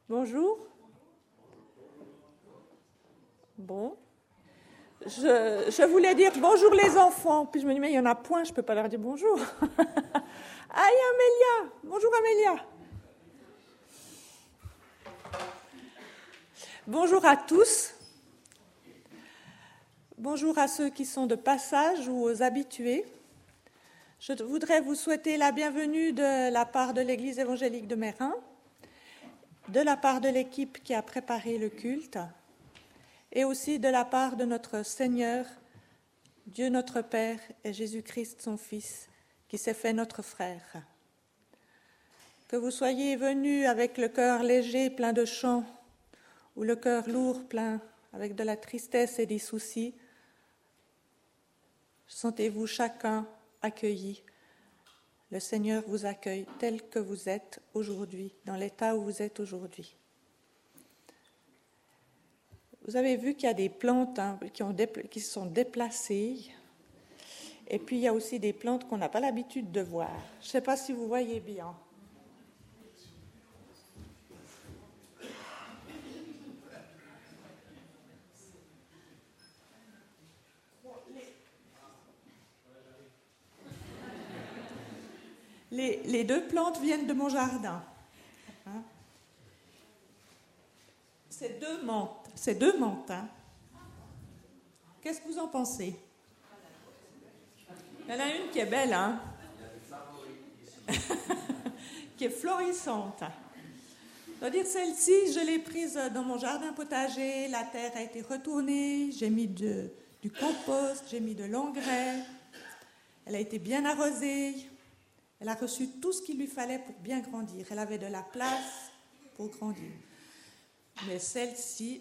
Bonjour. Bon. Je voulais dire bonjour les enfants, puis je me dis mais il y en a point, je ne peux pas leur dire bonjour. Ah, il y a Amélia. Bonjour Amélia. Bonjour à tous. Bonjour à ceux qui sont de passage ou aux habitués. Je voudrais vous souhaiter la bienvenue de la part de l'Église évangélique de Meyrin, de la part de l'équipe qui a préparé le culte, et aussi de la part de notre Seigneur, Dieu notre Père et Jésus-Christ son Fils, qui s'est fait notre frère. Que vous soyez venus avec le cœur léger, plein de chants, ou le cœur lourd, plein avec de la tristesse et des soucis, sentez-vous chacun accueilli. Le Seigneur vous accueille tel que vous êtes aujourd'hui, dans l'état où vous êtes aujourd'hui. Vous avez vu qu'il y a des plantes qui se sont déplacées, et puis il y a aussi des plantes qu'on n'a pas l'habitude de voir. Je ne sais pas si vous voyez bien. Les deux plantes viennent de mon jardin. Hein? C'est deux menthes. Hein? Qu'est-ce que vous en pensez? Il y en a une qui est belle, hein? Qui est florissante. C'est-à-dire celle-ci, je l'ai prise dans mon jardin potager, la terre a été retournée, j'ai mis du compost, j'ai mis de l'engrais, elle a été bien arrosée. Elle a reçu tout ce qu'il lui fallait pour bien grandir. Elle avait de la place pour grandir. Mais celle-ci,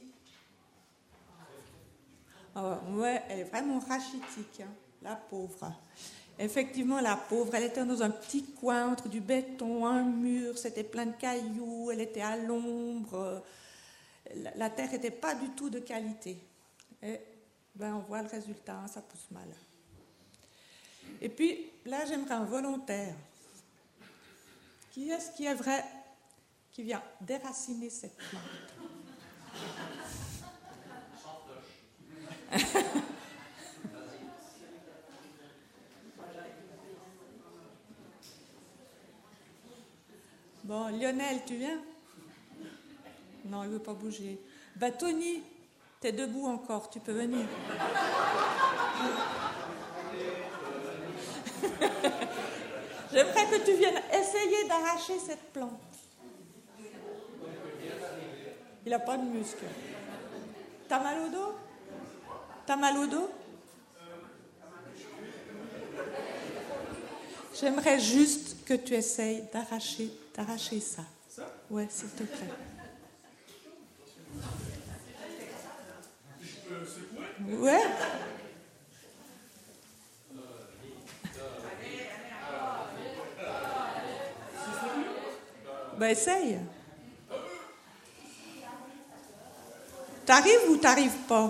ouais, elle est vraiment rachitique, hein, la pauvre. Effectivement, la pauvre, elle était dans un petit coin entre du béton, un mur, c'était plein de cailloux, elle était à l'ombre. La terre n'était pas du tout de qualité. Et on voit le résultat, hein, ça pousse mal. Et puis, là, j'aimerais un volontaire. Qui est-ce qui est vrai, qui vient déraciner cette plante? Bon, Lionel, tu viens? Non, il ne veut pas bouger. Tony, tu es debout encore, tu peux venir. J'aimerais que tu viennes essayer d'arracher cette plante. Il n'a pas de muscle. T'as mal au dos? T'as mal au dos? J'aimerais juste que tu essayes d'arracher ça. Ouais, s'il te plaît. Ouais. Essaye. T'arrives ou t'arrives pas?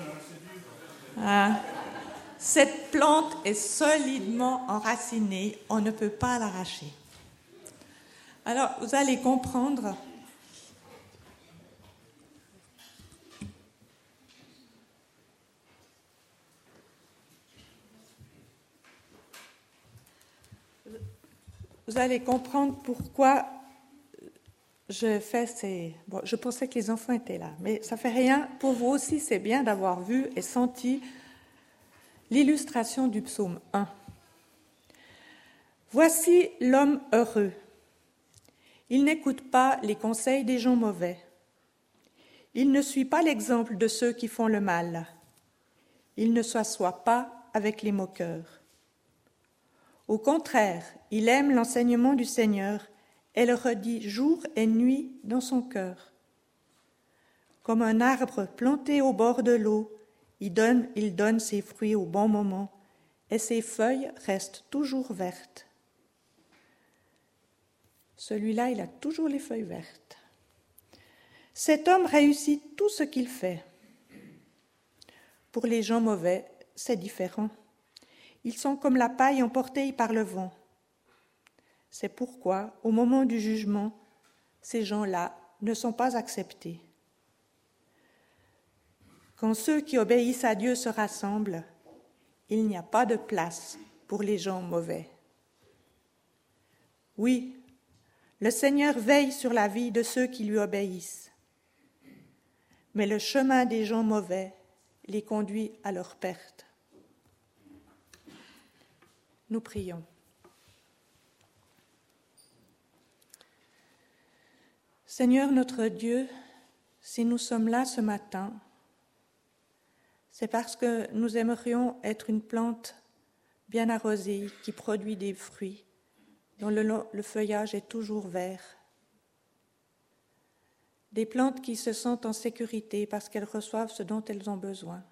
Cette plante est solidement enracinée, on ne peut pas l'arracher. Alors, vous allez comprendre. Vous allez comprendre pourquoi je fais ces... Bon, je pensais que les enfants étaient là, mais ça fait rien. Pour vous aussi, c'est bien d'avoir vu et senti l'illustration du psaume 1. Voici l'homme heureux. Il n'écoute pas les conseils des gens mauvais. Il ne suit pas l'exemple de ceux qui font le mal. Il ne s'assoit pas avec les moqueurs. Au contraire, il aime l'enseignement du Seigneur et le redit jour et nuit dans son cœur. Comme un arbre planté au bord de l'eau, il donne ses fruits au bon moment et ses feuilles restent toujours vertes. Celui-là, il a toujours les feuilles vertes. Cet homme réussit tout ce qu'il fait. Pour les gens mauvais, c'est différent. Ils sont comme la paille emportée par le vent. C'est pourquoi, au moment du jugement, ces gens-là ne sont pas acceptés. Quand ceux qui obéissent à Dieu se rassemblent, il n'y a pas de place pour les gens mauvais. Oui, le Seigneur veille sur la vie de ceux qui lui obéissent, mais le chemin des gens mauvais les conduit à leur perte. Nous prions. Seigneur notre Dieu, si nous sommes là ce matin, c'est parce que nous aimerions être une plante bien arrosée qui produit des fruits, dont le feuillage est toujours vert. Des plantes qui se sentent en sécurité parce qu'elles reçoivent ce dont elles ont besoin.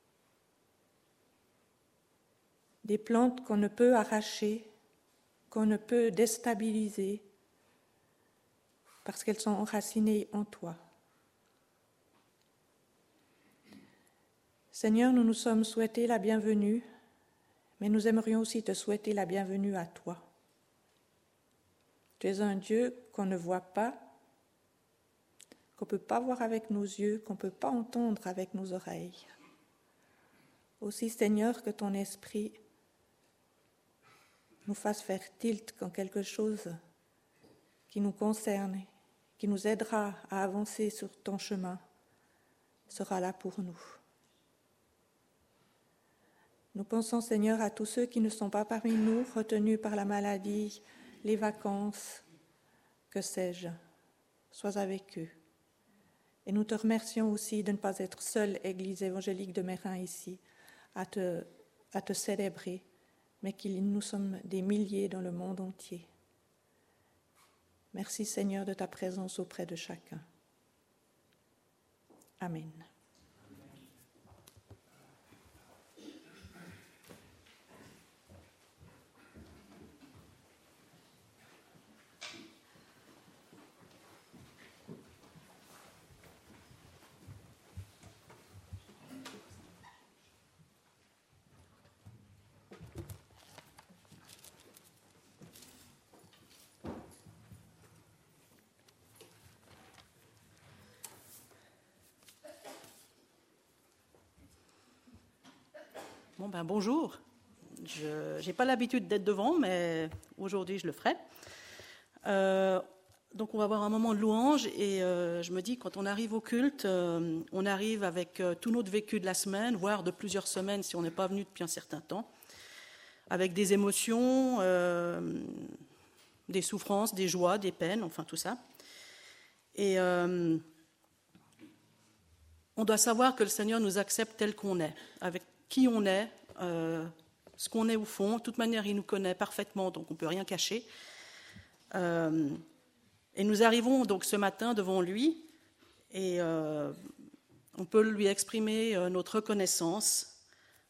Des plantes qu'on ne peut arracher, qu'on ne peut déstabiliser, parce qu'elles sont enracinées en toi. Seigneur, nous nous sommes souhaités la bienvenue, mais nous aimerions aussi te souhaiter la bienvenue à toi. Tu es un Dieu qu'on ne voit pas, qu'on ne peut pas voir avec nos yeux, qu'on ne peut pas entendre avec nos oreilles. Aussi, Seigneur, que ton esprit nous fasse faire tilt quand quelque chose qui nous concerne, qui nous aidera à avancer sur ton chemin, sera là pour nous. Nous pensons, Seigneur, à tous ceux qui ne sont pas parmi nous, retenus par la maladie, les vacances, que sais-je. Sois avec eux. Et nous te remercions aussi de ne pas être seule Église évangélique de Meyrin ici, à te célébrer, mais qu'il nous sommes des milliers dans le monde entier. Merci, Seigneur, de ta présence auprès de chacun. Amen. Bonjour. Je n'ai pas l'habitude d'être devant, mais aujourd'hui je le ferai. Donc on va avoir un moment de louange et je me dis quand on arrive au culte, on arrive avec tout notre vécu de la semaine, voire de plusieurs semaines si on n'est pas venu depuis un certain temps, avec des émotions, des souffrances, des joies, des peines, enfin tout ça. Et on doit savoir que le Seigneur nous accepte tel qu'on est, avec qui on est, ce qu'on est au fond. De toute manière, il nous connaît parfaitement, donc on ne peut rien cacher. Et nous arrivons donc ce matin devant lui et on peut lui exprimer notre reconnaissance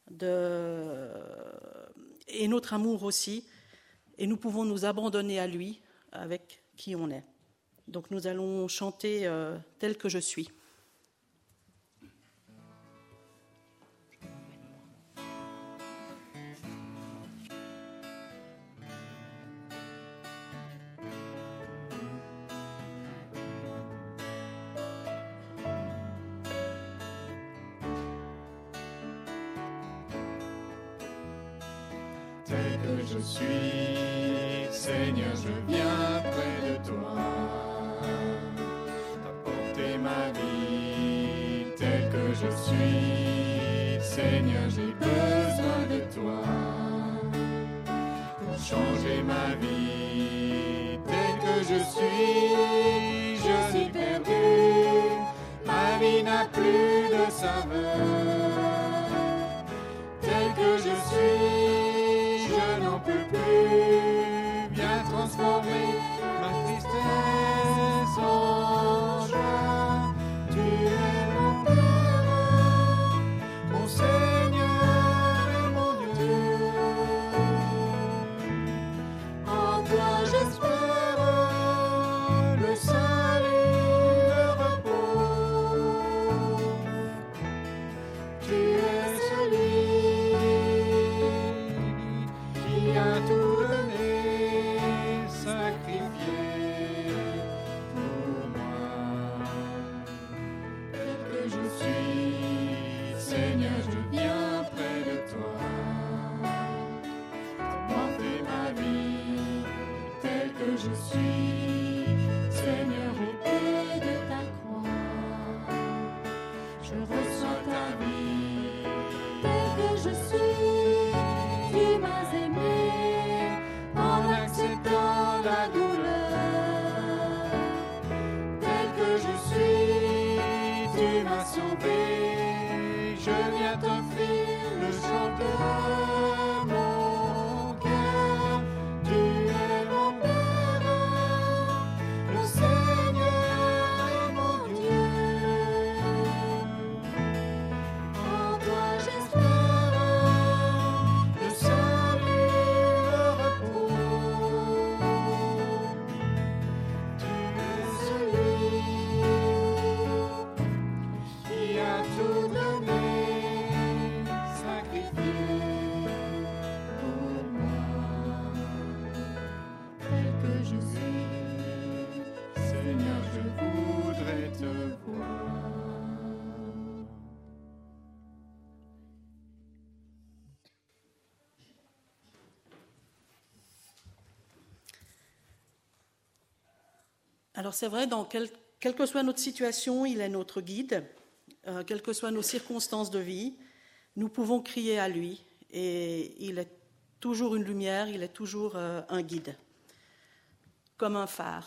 et notre amour aussi. Et nous pouvons nous abandonner à lui avec qui on est. Donc nous allons chanter « Tel que je suis ». Tel que je suis, Seigneur, je viens près de toi, t'apporter ma vie. Tel que je suis, Seigneur, j'ai besoin de toi, pour changer ma vie. Tel que je suis perdu, ma vie n'a plus de saveur. Tel que je suis, je n'en peux plus, viens transformer ma tristesse en joie. Tu es mon Père, mon Seigneur et mon Dieu. En toi j'espère le salut, le repos. Tu es celui qui a tout donné, sacrifié. Alors c'est vrai, quelle que soit notre situation, il est notre guide. Quelles que soient nos circonstances de vie, nous pouvons crier à lui. Et il est toujours une lumière, il est toujours un guide, comme un phare.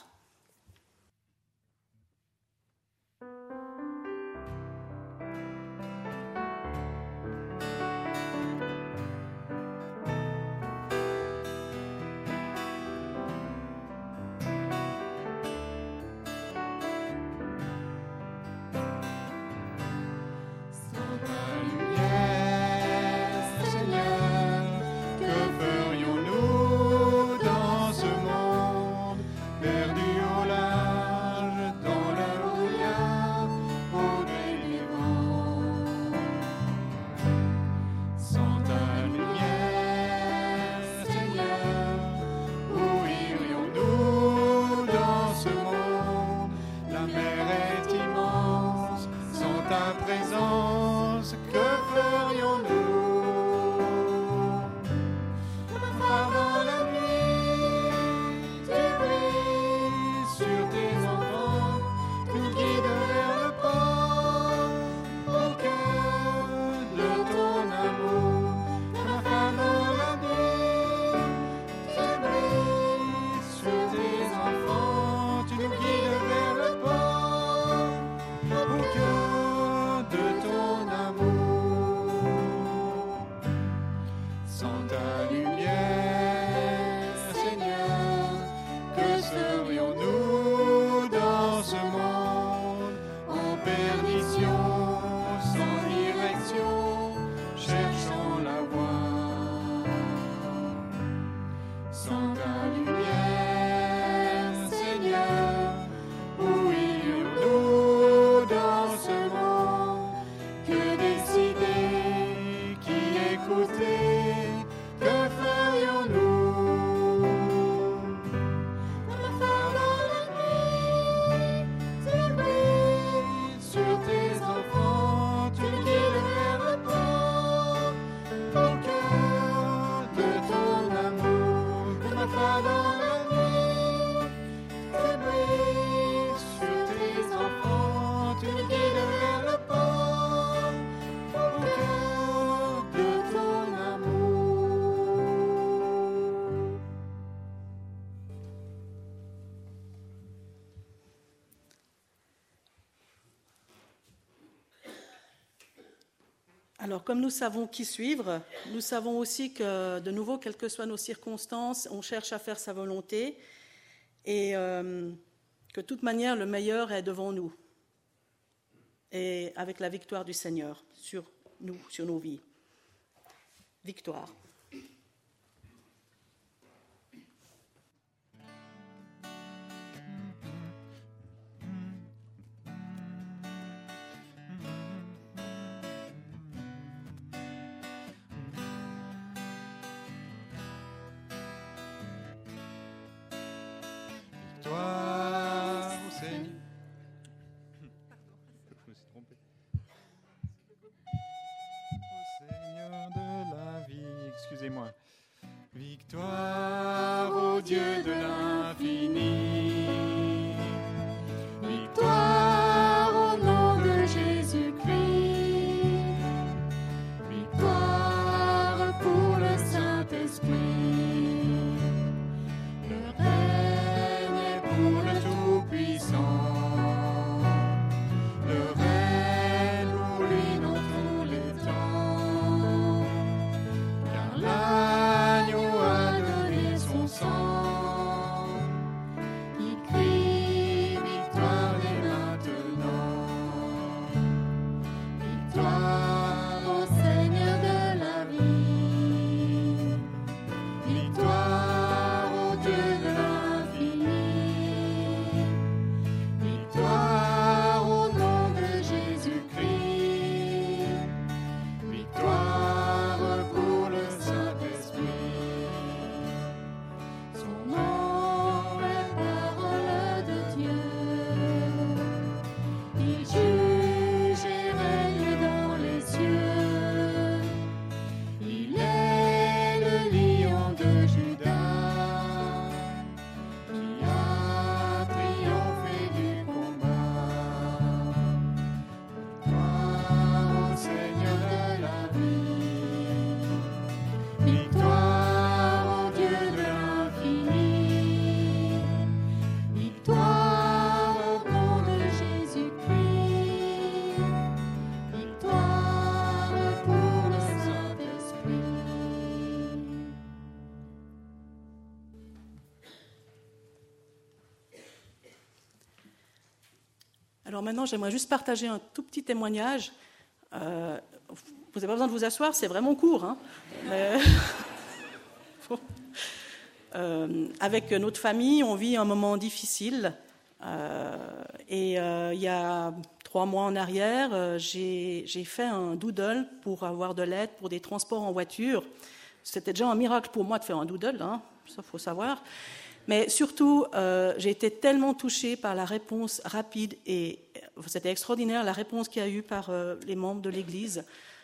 Alors, comme nous savons qui suivre, nous savons aussi que, de nouveau, quelles que soient nos circonstances, on cherche à faire sa volonté et que, de toute manière, le meilleur est devant nous et avec la victoire du Seigneur sur nous, sur nos vies. Victoire. Victoire au Seigneur. Je me suis trompé. Au Seigneur de la vie, excusez-moi. Victoire au Dieu de l'infini. Victoire au nom de Jésus-Christ. Victoire pour le Saint-Esprit. L'agneau a donné son sang. Alors maintenant, j'aimerais juste partager un tout petit témoignage. Vous n'avez pas besoin de vous asseoir, c'est vraiment court. Hein. Mais... avec notre famille, on vit un moment difficile. Il y a 3 mois en arrière, j'ai fait un doodle pour avoir de l'aide pour des transports en voiture. C'était déjà un miracle pour moi de faire un doodle, hein, ça il faut savoir. Mais surtout, j'ai été tellement touchée par la réponse rapide et c'était extraordinaire la réponse qu'il y a eu par les membres de l'Église.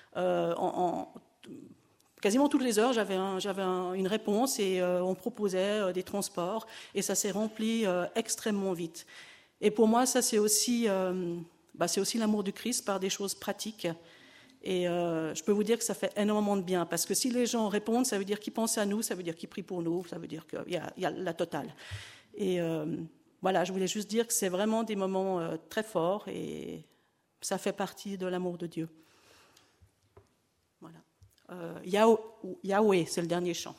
Quasiment toutes les heures, j'avais une réponse et on proposait des transports et ça s'est rempli extrêmement vite. Et pour moi, ça c'est aussi l'amour du Christ par des choses pratiques. Et je peux vous dire que ça fait énormément de bien, parce que si les gens répondent, ça veut dire qu'ils pensent à nous, ça veut dire qu'ils prient pour nous, ça veut dire qu'il y a la totale. Et voilà, je voulais juste dire que c'est vraiment des moments très forts et ça fait partie de l'amour de Dieu. Voilà. Yahweh, c'est le dernier chant.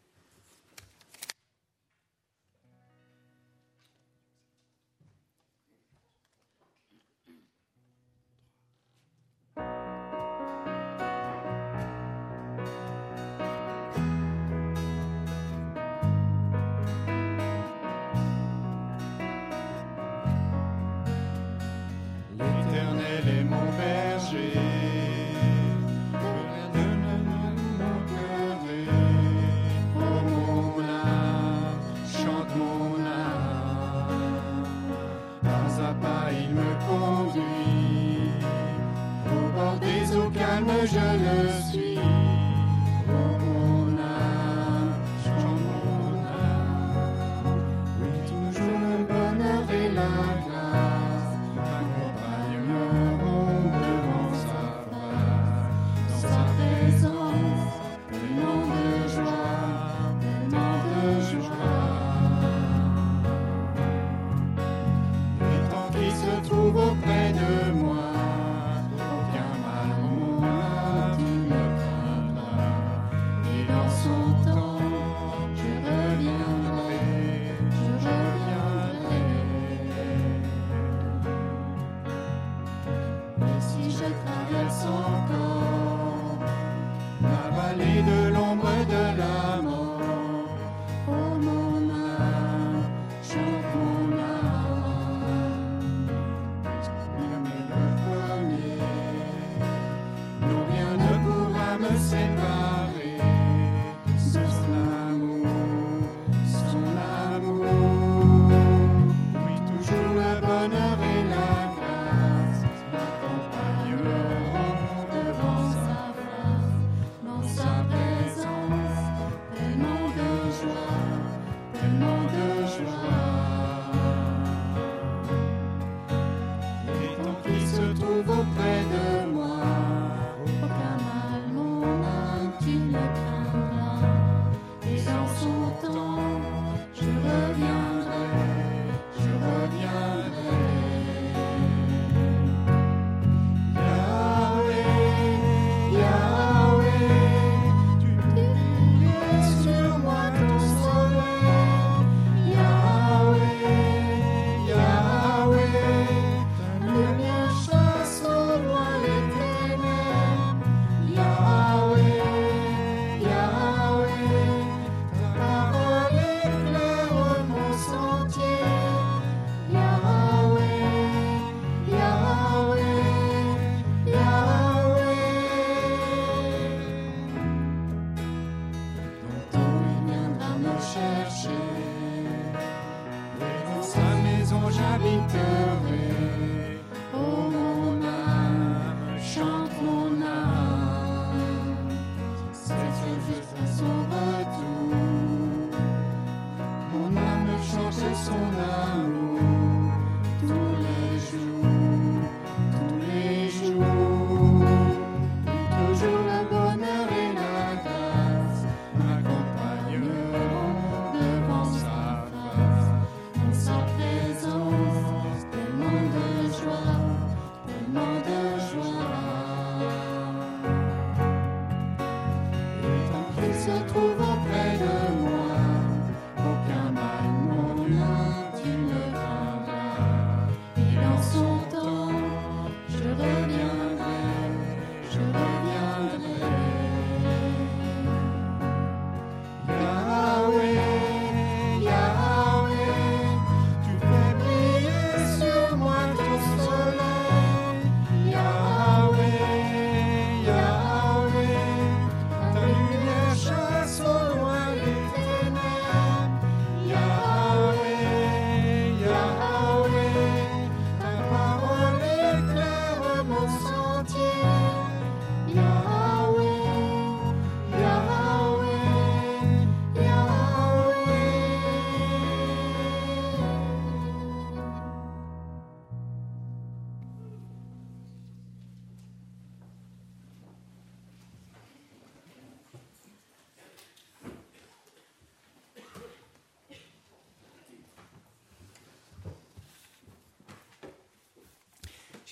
L'Éternel est mon berger, mon cœur est. Oh mon âme, chante mon âme. Pas à pas il me conduit, au bord des eaux calmes je le suis. Oh mon âme, chante mon âme. Oui, toujours le bonheur et la grâce m'accompagneront devant sa face. Dans sa présence, tellement de joie, tellement de joie. Et tant qu'il se trouve auprès de moi, aucun mal au monde tu ne craindras. Et dans son temps, je reviendrai, je reviendrai. Et si je traverse encore la vallée de l'ombre de la mort, oh mon âme, chante mon âme. Le premier, non rien ne pourra me séparer de son amour, son amour. Oui, toujours le bonheur et la grâce m'accompagneront devant sa face. Dans sa présence, tellement de joie, tellement de joie. Et tant qu'il se trouve auprès de moi, aucun mal mon âme tu ne craindras. Et dans son temps, je reviendrai, je reviendrai. Yahweh, Yahweh, tu brillais sur moi ton soleil. Yahweh, Yahweh, ta lumière chasse au loin les ténèbres. Yahweh, Yahweh, ta parole éclaire mon sentier. Yahweh, Yahweh, Yahweh. Bientôt il viendra me chercher, et dans sa maison j'habiterai. Oh mon âme, chante mon âme. C'est juste à son retour, mon âme chante son amour. Tous les jours, tous les jours. Et toujours le bonheur et la grâce m'accompagneront devant sa face. Dans sa présence, tellement de joie, tellement de joie. Et tant qu'il se trouve auprès de moi, aucun mal mon âme tu ne craindras. Et dans son temps,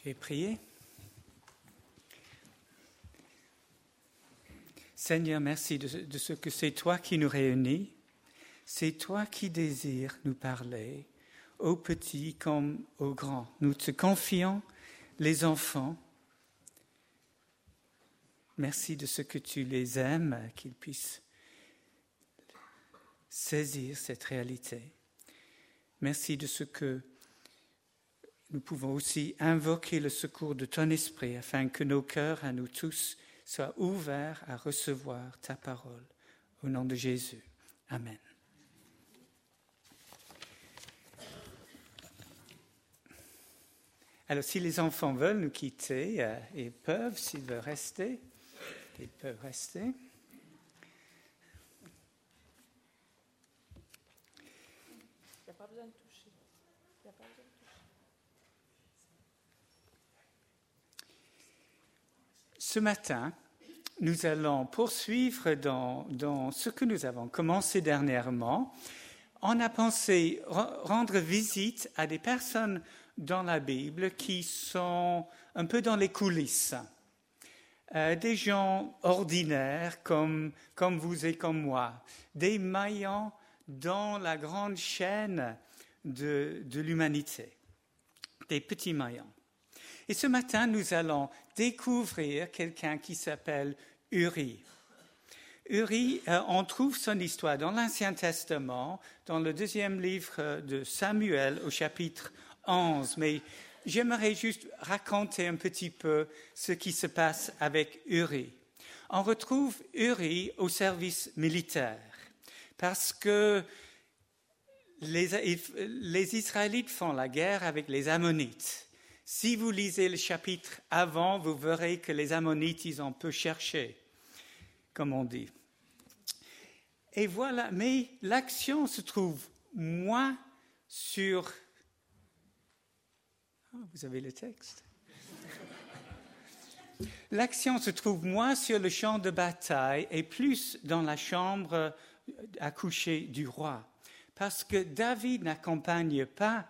vais prier. Seigneur, merci de ce que c'est toi qui nous réunis. C'est toi qui désires nous parler, aux petits comme aux grands. Nous te confions les enfants. Merci de ce que tu les aimes, qu'ils puissent saisir cette réalité. Merci de ce que nous pouvons aussi invoquer le secours de ton esprit afin que nos cœurs à nous tous soient ouverts à recevoir ta parole. Au nom de Jésus. Amen. Alors, si les enfants veulent nous quitter, ils peuvent, s'ils veulent rester, ils peuvent rester. Il n'y a pas besoin de toucher. Il n'y a pas besoin de toucher. Ce matin, nous allons poursuivre dans ce que nous avons commencé dernièrement. On a pensé rendre visite à des personnes dans la Bible qui sont un peu dans les coulisses. Des gens ordinaires comme vous et comme moi. Des maillons dans la grande chaîne de l'humanité. Des petits maillons. Et ce matin, nous allons découvrir quelqu'un qui s'appelle Uri. Uri, on trouve son histoire dans l'Ancien Testament, dans le 2e livre de Samuel, au chapitre 11. Mais j'aimerais juste raconter un petit peu ce qui se passe avec Uri. On retrouve Uri au service militaire, parce que les Israélites font la guerre avec les Ammonites. Si vous lisez le chapitre avant, vous verrez que les Ammonites, ils ont peu cherché, comme on dit. Et voilà, mais l'action se trouve moins sur... Oh, vous avez le texte. L'action se trouve moins sur le champ de bataille et plus dans la chambre à coucher du roi. Parce que David n'accompagne pas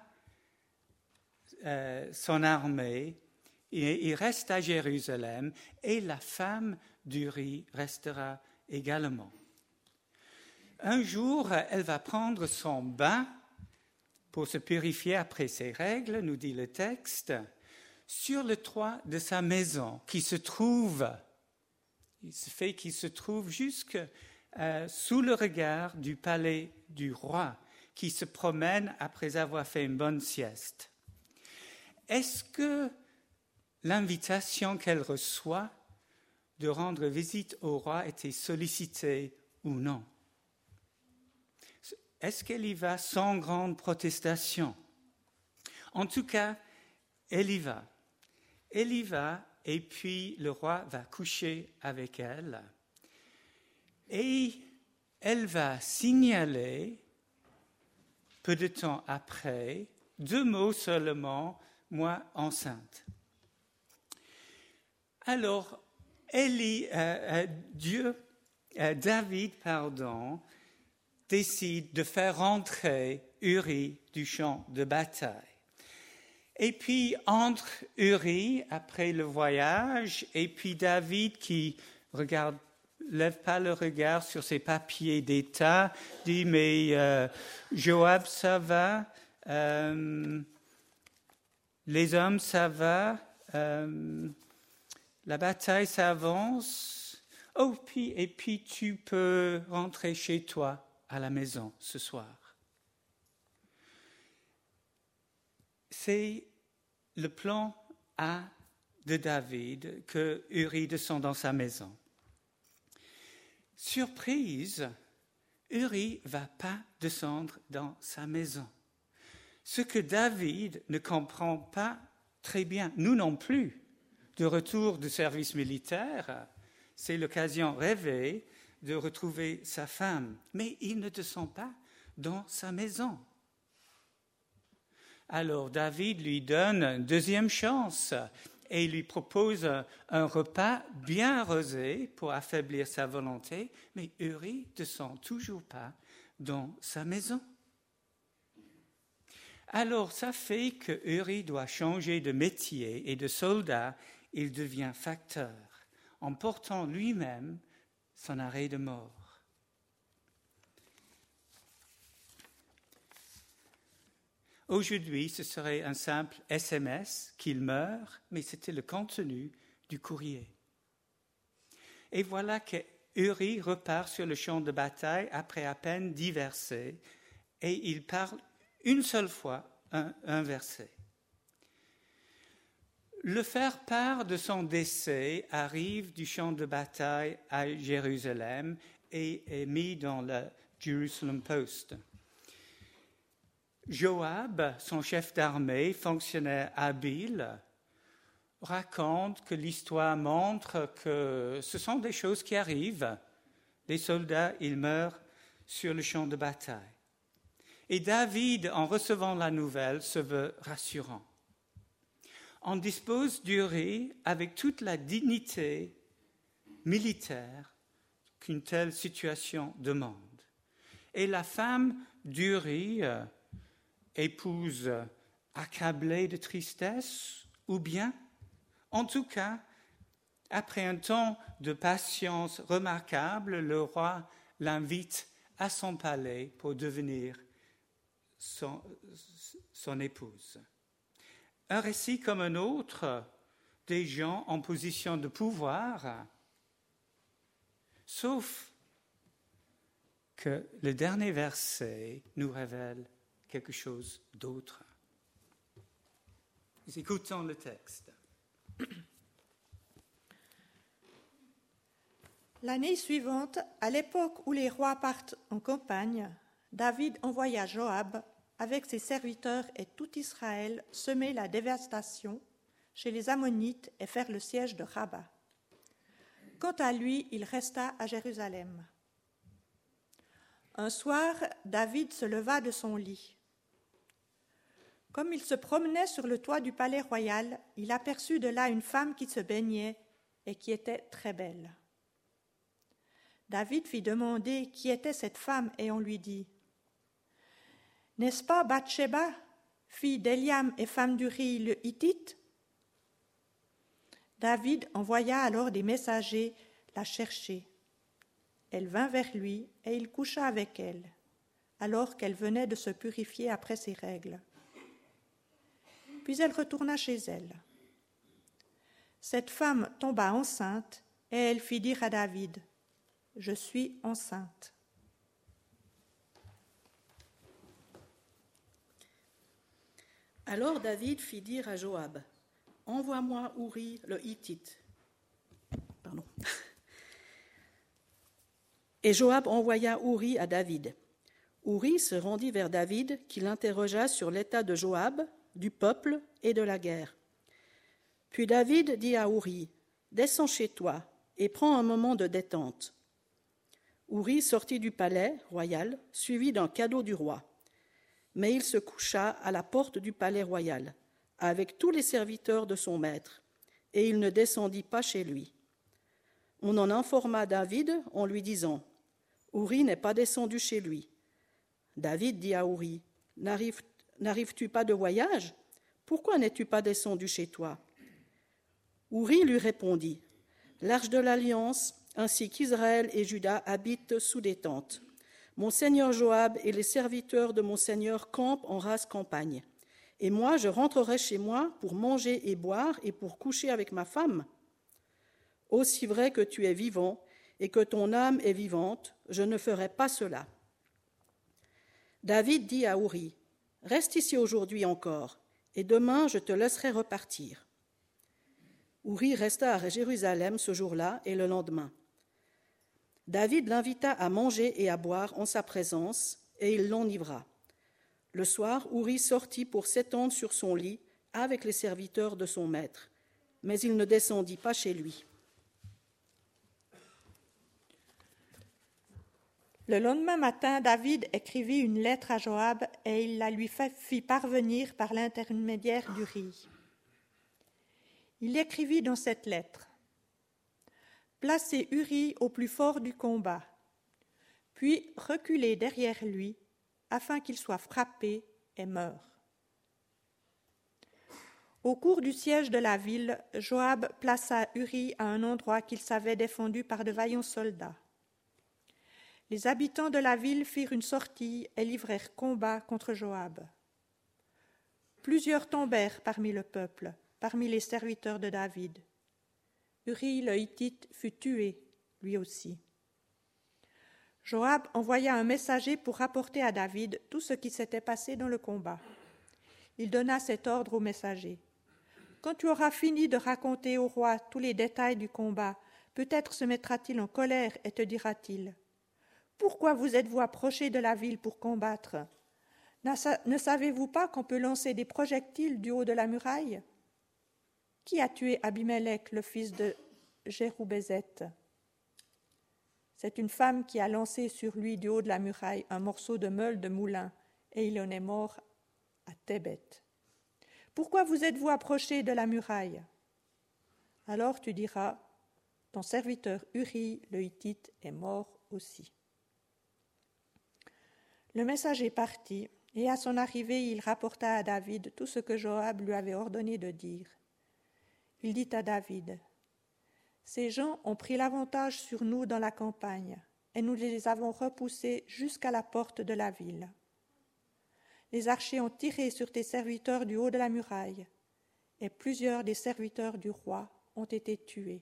son armée, il reste à Jérusalem et la femme d'Uri restera également. Un jour, elle va prendre son bain pour se purifier après ses règles, nous dit le texte, sur le toit de sa maison qui se trouve jusque sous le regard du palais du roi qui se promène après avoir fait une bonne sieste. Est-ce que l'invitation qu'elle reçoit de rendre visite au roi était sollicitée ou non? Est-ce qu'elle y va sans grande protestation? En tout cas, elle y va. Elle y va et puis le roi va coucher avec elle. Et elle va signaler, peu de temps après, 2 mots seulement, moi enceinte. Alors, David, décide de faire rentrer Uri du champ de bataille. Et puis, entre Uri, après le voyage, et puis David qui lève pas le regard sur ses papiers d'État, dit, mais Joab, ça va, les hommes, ça va, la bataille, ça avance. Oh, et puis tu peux rentrer chez toi à la maison ce soir. C'est le plan A de David que Uri descend dans sa maison. Surprise, Uri ne va pas descendre dans sa maison. Ce que David ne comprend pas très bien, nous non plus, de retour du service militaire, c'est l'occasion rêvée de retrouver sa femme. Mais il ne descend pas dans sa maison. Alors David lui donne une 2e chance et lui propose un repas bien arrosé pour affaiblir sa volonté, mais Uri ne descend toujours pas dans sa maison. Alors ça fait que Uri doit changer de métier et de soldat, il devient facteur, en portant lui-même son arrêt de mort. Aujourd'hui, ce serait un simple SMS qu'il meurt, mais c'était le contenu du courrier. Et voilà que Uri repart sur le champ de bataille après à peine 10 versets, et il parle une seule fois un verset. Le faire part de son décès arrive du champ de bataille à Jérusalem et est mis dans le Jerusalem Post. Joab, son chef d'armée, fonctionnaire habile, raconte que l'histoire montre que ce sont des choses qui arrivent. Les soldats, ils meurent sur le champ de bataille. Et David, en recevant la nouvelle, se veut rassurant. On dispose d'Uri avec toute la dignité militaire qu'une telle situation demande. Et la femme d'Uri, épouse accablée de tristesse, ou bien, en tout cas, après un temps de patience remarquable, le roi l'invite à son palais pour devenir son épouse. Un récit comme un autre des gens en position de pouvoir, sauf que le dernier verset nous révèle quelque chose d'autre. Écoutons le texte. L'année suivante, à l'époque où les rois partent en campagne, David envoya Joab avec ses serviteurs et tout Israël semer la dévastation chez les Ammonites et faire le siège de Rabba. Quant à lui, il resta à Jérusalem. Un soir, David se leva de son lit. Comme il se promenait sur le toit du palais royal, il aperçut de là une femme qui se baignait et qui était très belle. David fit demander qui était cette femme et on lui dit « N'est-ce pas Bathsheba, fille d'Eliam et femme d'Uri le Hittite ?» David envoya alors des messagers la chercher. Elle vint vers lui et il coucha avec elle, alors qu'elle venait de se purifier après ses règles. Puis elle retourna chez elle. Cette femme tomba enceinte et elle fit dire à David « Je suis enceinte. » Alors David fit dire à Joab, « Envoie-moi Uri le Hittite. » Et Joab envoya Uri à David. Uri se rendit vers David, qui l'interrogea sur l'état de Joab, du peuple et de la guerre. Puis David dit à Uri, « Descends chez toi et prends un moment de détente. » Uri sortit du palais royal, suivi d'un cadeau du roi. Mais il se coucha à la porte du palais royal, avec tous les serviteurs de son maître, et il ne descendit pas chez lui. On en informa David en lui disant, « Uri n'est pas descendu chez lui. » David dit à Uri, « N'arrives-tu pas de voyage? Pourquoi n'es-tu pas descendu chez toi ?» Uri lui répondit, « L'arche de l'Alliance, ainsi qu'Israël et Juda habitent sous des tentes. Mon seigneur Joab et les serviteurs de mon seigneur campent en rase campagne. Et moi, je rentrerai chez moi pour manger et boire et pour coucher avec ma femme. Aussi vrai que tu es vivant et que ton âme est vivante, je ne ferai pas cela. » David dit à Uri, « Reste ici aujourd'hui encore, et demain je te laisserai repartir. » Uri resta à Jérusalem ce jour-là et le lendemain. David l'invita à manger et à boire en sa présence, et il l'enivra. Le soir, Uri sortit pour s'étendre sur son lit avec les serviteurs de son maître, mais il ne descendit pas chez lui. Le lendemain matin, David écrivit une lettre à Joab et il la lui fit parvenir par l'intermédiaire d'Uri. Il écrivit dans cette lettre « Placez Uri au plus fort du combat, puis reculez derrière lui, afin qu'il soit frappé et meure. Au cours du siège de la ville, Joab plaça Uri à un endroit qu'il savait défendu par de vaillants soldats. Les habitants de la ville firent une sortie et livrèrent combat contre Joab. Plusieurs tombèrent parmi le peuple, parmi les serviteurs de David. Uri le Hittite fut tué, lui aussi. Joab envoya un messager pour rapporter à David tout ce qui s'était passé dans le combat. Il donna cet ordre au messager. « Quand tu auras fini de raconter au roi tous les détails du combat, peut-être se mettra-t-il en colère et te dira-t-il « Pourquoi vous êtes-vous approchés de la ville pour combattre ? Ne savez-vous pas qu'on peut lancer des projectiles du haut de la muraille ? Qui a tué Abimélec, le fils de Jéroubézet ? C'est une femme qui a lancé sur lui du haut de la muraille un morceau de meule de moulin, et il en est mort à Thébet. Pourquoi vous êtes-vous approchés de la muraille ? Alors tu diras, ton serviteur Uri, le Hittite, est mort aussi. Le messager partit, et à son arrivée, il rapporta à David tout ce que Joab lui avait ordonné de dire. Il dit à David, « Ces gens ont pris l'avantage sur nous dans la campagne, et nous les avons repoussés jusqu'à la porte de la ville. Les archers ont tiré sur tes serviteurs du haut de la muraille, et plusieurs des serviteurs du roi ont été tués.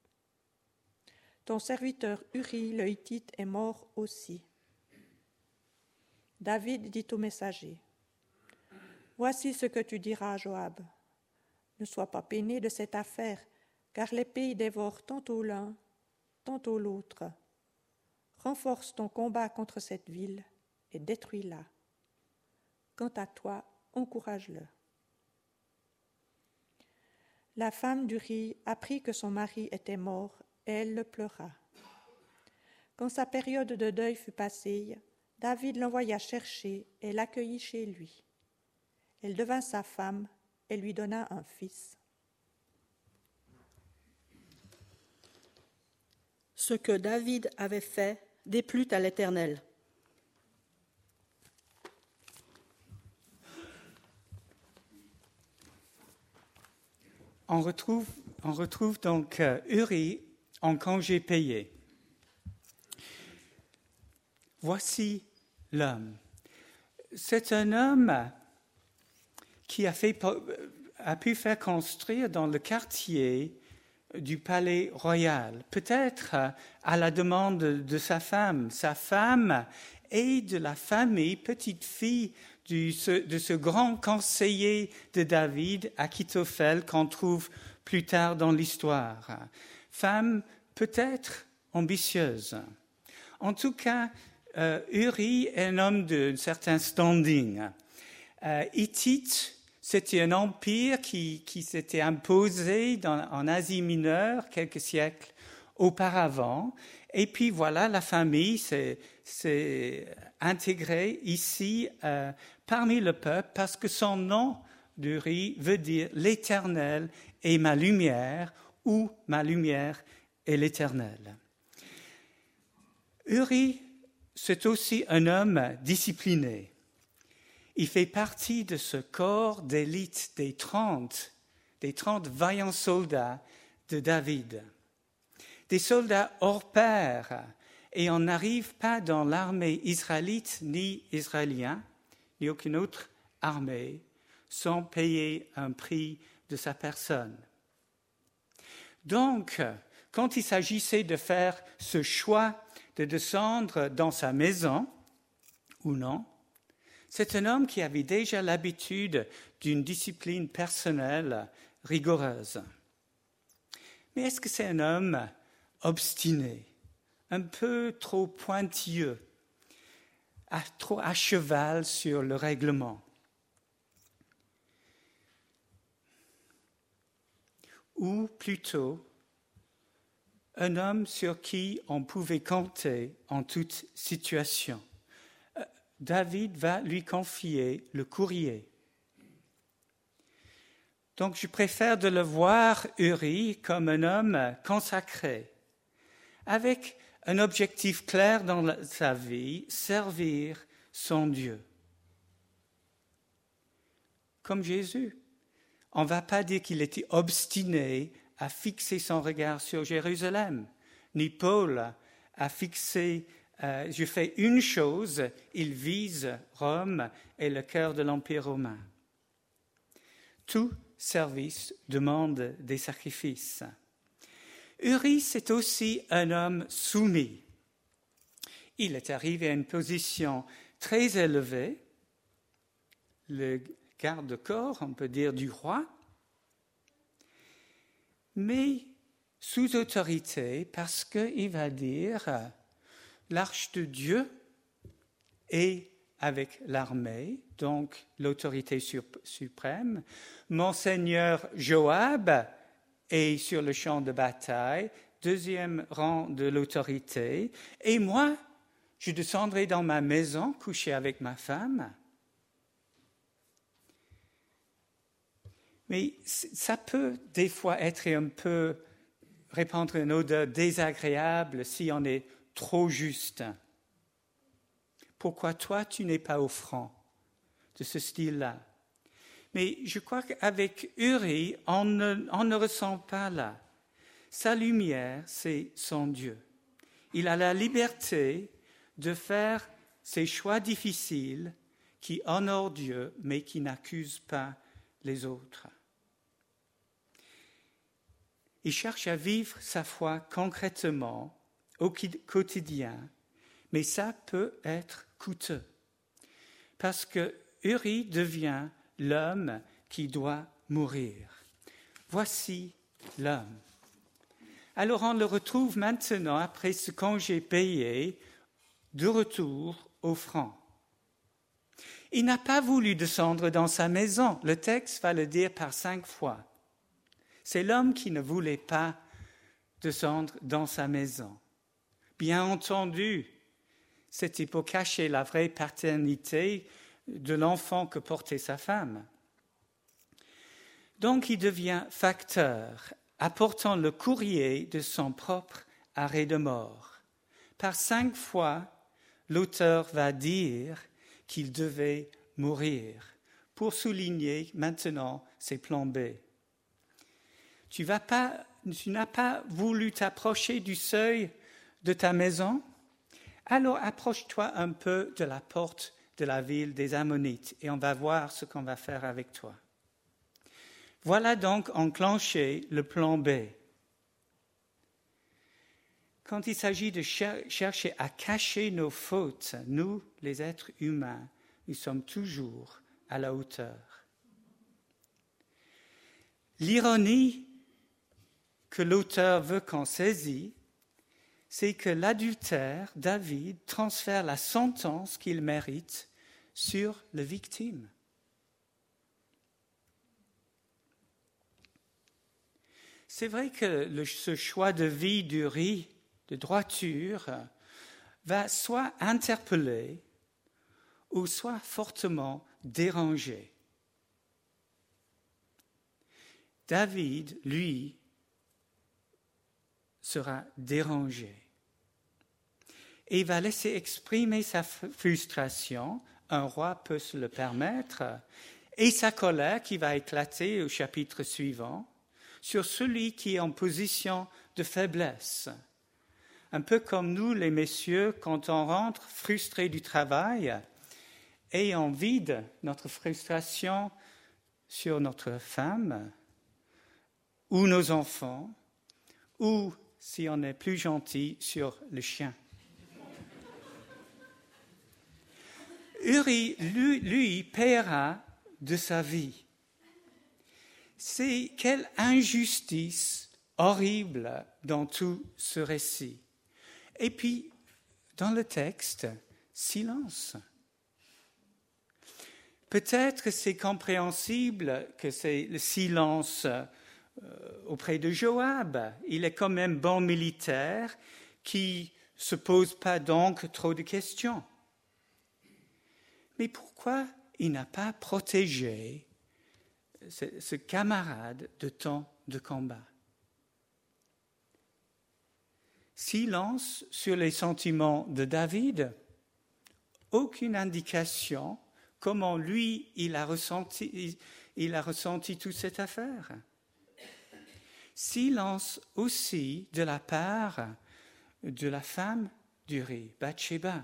Ton serviteur Uri, le Hittite, est mort aussi. » David dit au messager, « Voici ce que tu diras à Joab. Ne sois pas peiné de cette affaire, car l'épée dévore tantôt l'un, tantôt l'autre. Renforce ton combat contre cette ville et détruis-la. Quant à toi, encourage-le. » La femme d'Uri apprit que son mari était mort et elle le pleura. Quand sa période de deuil fut passée, David l'envoya chercher et l'accueillit chez lui. Elle devint sa femme et lui donna un fils. Ce que David avait fait déplut à l'Éternel. On retrouve donc Uri en congé payé. Voici l'homme. C'est un homme qui a pu faire construire dans le quartier du palais royal, peut-être à la demande de sa femme. Sa femme est de la famille, petite fille de ce grand conseiller de David, Achitophel, qu'on trouve plus tard dans l'histoire. Femme peut-être ambitieuse. En tout cas, Uri est un homme d'un certain standing. Hittite, c'était un empire qui s'était imposé en Asie mineure quelques siècles auparavant. Et puis voilà, la famille s'est intégrée ici parmi le peuple parce que son nom d'Uri veut dire « l'Éternel est ma lumière » ou « ma lumière est l'Éternel ». Uri, c'est aussi un homme discipliné. Il fait partie de ce corps d'élite des 30 vaillants soldats de David. Des soldats hors pair, et on n'arrive pas dans l'armée israélite ni israélien, ni aucune autre armée, sans payer un prix de sa personne. Donc, quand il s'agissait de faire ce choix de descendre dans sa maison, ou non, c'est un homme qui avait déjà l'habitude d'une discipline personnelle rigoureuse. Mais est-ce que c'est un homme obstiné, un peu trop pointilleux, trop à cheval sur le règlement? Ou plutôt, un homme sur qui on pouvait compter en toute situation? David va lui confier le courrier. Donc je préfère de le voir, Uri, comme un homme consacré, avec un objectif clair dans sa vie, servir son Dieu. Comme Jésus, On ne va pas dire qu'il était obstiné à fixer son regard sur Jérusalem, ni Paul à fixer, je fais une chose, il vise Rome et le cœur de l'Empire romain. Tout service demande des sacrifices. Uri, c'est aussi un homme soumis. Il est arrivé à une position très élevée, le garde-corps, on peut dire, du roi, mais sous autorité parce qu'il va dire l'arche de Dieu est avec l'armée, donc l'autorité suprême. Mon seigneur Joab est sur le champ de bataille, deuxième rang de l'autorité, et moi, je descendrai dans ma maison, coucher avec ma femme. Mais ça peut des fois être un peu, répandre une odeur désagréable si on est trop juste. Pourquoi toi, tu n'es pas offrant de ce style-là? Mais je crois qu'avec Uri, on ne ressent pas là. Sa lumière, c'est son Dieu. Il a la liberté de faire ces choix difficiles qui honorent Dieu, mais qui n'accusent pas les autres. Il cherche à vivre sa foi concrètement, au quotidien, mais ça peut être coûteux. Parce que Uri devient l'homme qui doit mourir. Voici l'homme. Alors on le retrouve maintenant, après ce congé payé, de retour au franc. Il n'a pas voulu descendre dans sa maison. Le texte va le dire par 5 fois. C'est l'homme qui ne voulait pas descendre dans sa maison. Bien entendu, c'était pour cacher la vraie paternité de l'enfant que portait sa femme. Donc il devient facteur, apportant le courrier de son propre arrêt de mort. Par 5 fois, l'auteur va dire qu'il devait mourir, pour souligner maintenant ses plans B. Tu n'as pas voulu t'approcher du seuil de ta maison? Alors approche-toi un peu de la porte de la ville des Ammonites et on va voir ce qu'on va faire avec toi. Voilà donc enclenché le plan B. Quand il s'agit de chercher à cacher nos fautes, nous, les êtres humains, nous sommes toujours à la hauteur. L'ironie que l'auteur veut qu'on saisit, c'est que l'adultère, David, transfère la sentence qu'il mérite sur la victime. C'est vrai que ce choix de vie d'Uri, de droiture, va soit interpeller ou soit fortement déranger. David, lui, sera dérangé. Et il va laisser exprimer sa frustration, un roi peut se le permettre, et sa colère qui va éclater au chapitre suivant, sur celui qui est en position de faiblesse. Un peu comme nous, les messieurs, quand on rentre frustré du travail et on vide notre frustration sur notre femme ou nos enfants, ou, si on est plus gentil, sur le chien. Uri, lui, paiera de sa vie. C'est quelle injustice horrible dans tout ce récit. Et puis, dans le texte, silence. Peut-être c'est compréhensible que c'est le silence auprès de Joab. Il est quand même bon militaire qui ne se pose pas donc trop de questions. Mais pourquoi il n'a pas protégé ce camarade de temps de combat? Silence sur les sentiments de David, aucune indication comment lui il a ressenti il a ressenti toute cette affaire. Silence aussi de la part de la femme d'Uri, Bathsheba.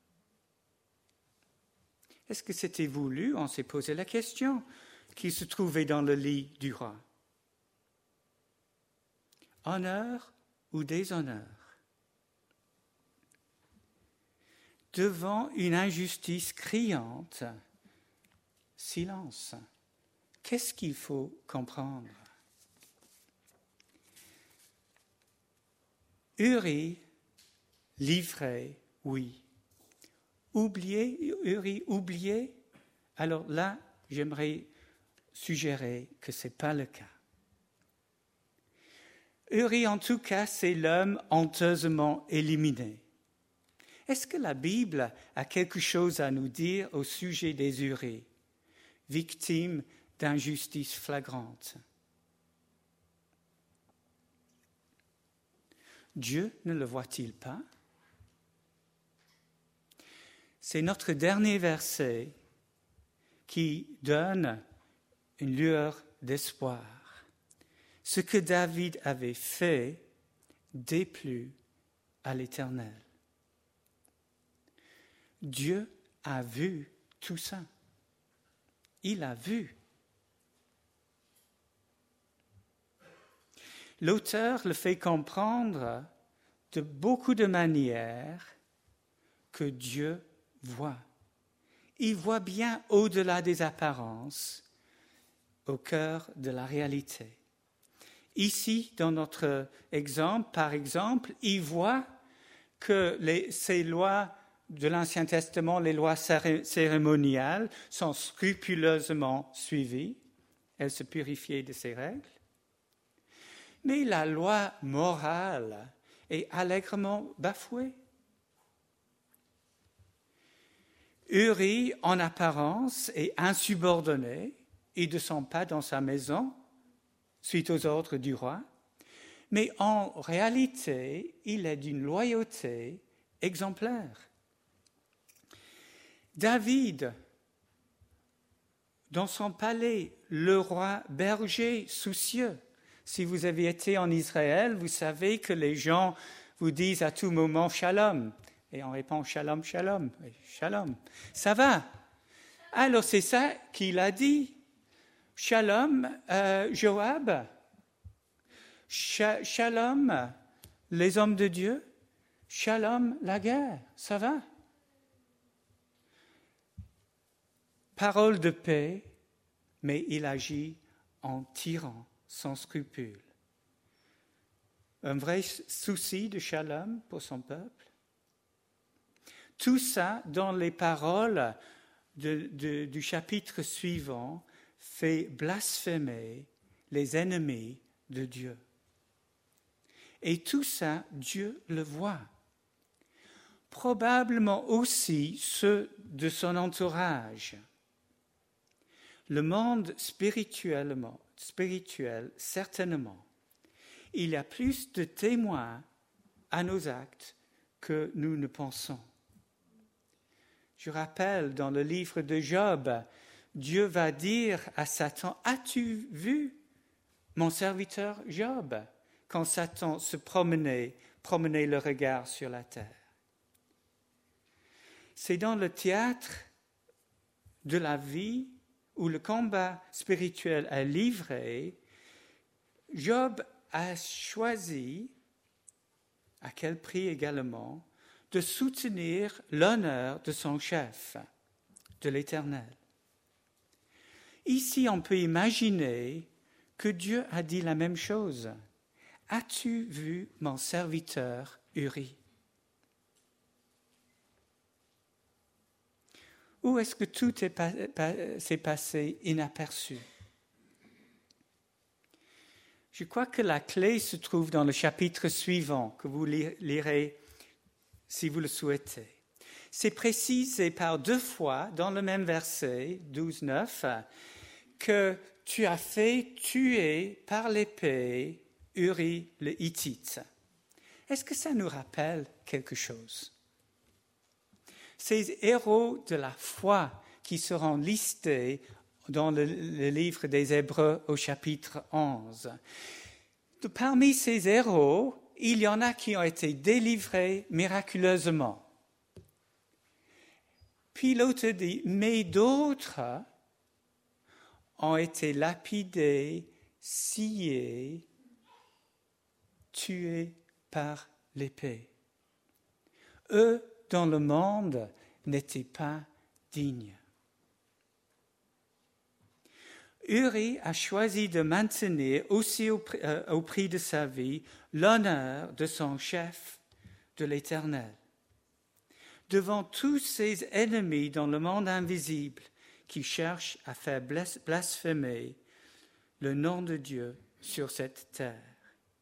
Est-ce que c'était voulu? On s'est posé la question. Qui se trouvait dans le lit du roi? Honneur ou déshonneur? Devant une injustice criante, silence. Qu'est-ce qu'il faut comprendre? Uri, livré, oui. Uri, oublié? Alors là, j'aimerais suggérer que ce n'est pas le cas. Uri, en tout cas, c'est l'homme honteusement éliminé. Est-ce que la Bible a quelque chose à nous dire au sujet des Uri, victimes d'injustice flagrante? Dieu ne le voit-il pas? C'est notre dernier verset qui donne une lueur d'espoir. Ce que David avait fait déplut à l'Éternel. Dieu a vu tout ça. Il a vu. L'auteur le fait comprendre de beaucoup de manières que Dieu voit. Il voit bien au-delà des apparences, au cœur de la réalité. Ici, dans notre exemple, par exemple, il voit que ces lois de l'Ancien Testament, les lois cérémoniales, sont scrupuleusement suivies. Elles se purifiaient de ces règles. Mais la loi morale est allègrement bafouée. Uri, en apparence, est insubordonné. Il ne descend pas dans sa maison suite aux ordres du roi, mais en réalité, il est d'une loyauté exemplaire. David, dans son palais, le roi berger soucieux. Si vous avez été en Israël, vous savez que les gens vous disent à tout moment « Shalom ». Et on répond « Shalom, shalom ». Shalom, ça va. Alors c'est ça qu'il a dit. Shalom, Joab. Shalom, les hommes de Dieu. Shalom, la guerre. Ça va. Parole de paix, mais il agit en tyran, sans scrupule. Un vrai souci de shalom pour son peuple. Tout ça, dans les paroles du chapitre suivant, fait blasphémer les ennemis de Dieu. Et tout ça, Dieu le voit. Probablement aussi ceux de son entourage. Le monde spirituel, certainement. Il y a plus de témoins à nos actes que nous ne pensons. Je rappelle, dans le livre de Job, Dieu va dire à Satan, « As-tu vu mon serviteur Job ?» quand Satan se promenait le regard sur la terre. C'est dans le théâtre de la vie où le combat spirituel est livré, Job a choisi, à quel prix également, de soutenir l'honneur de son chef, de l'Éternel. Ici, on peut imaginer que Dieu a dit la même chose. « As-tu vu mon serviteur Uri ?» Ou est-ce que tout s'est passé inaperçu? Je crois que la clé se trouve dans le chapitre suivant, que vous lirez si vous le souhaitez. C'est précisé par 2 fois dans le même verset, 12-9, que tu as fait tuer par l'épée Uri le Hittite. Est-ce que ça nous rappelle quelque chose? Ces héros de la foi qui seront listés dans le livre des Hébreux au chapitre 11. Parmi ces héros, il y en a qui ont été délivrés miraculeusement. Puis l'autre dit, mais d'autres ont été lapidés, sciés, tués par l'épée. Eux, dans le monde, n'étaient pas dignes. Uri a choisi de maintenir aussi au prix de sa vie l'honneur de son chef de l'Éternel. Devant tous ses ennemis dans le monde invisible qui cherchent à faire blasphémer le nom de Dieu sur cette terre.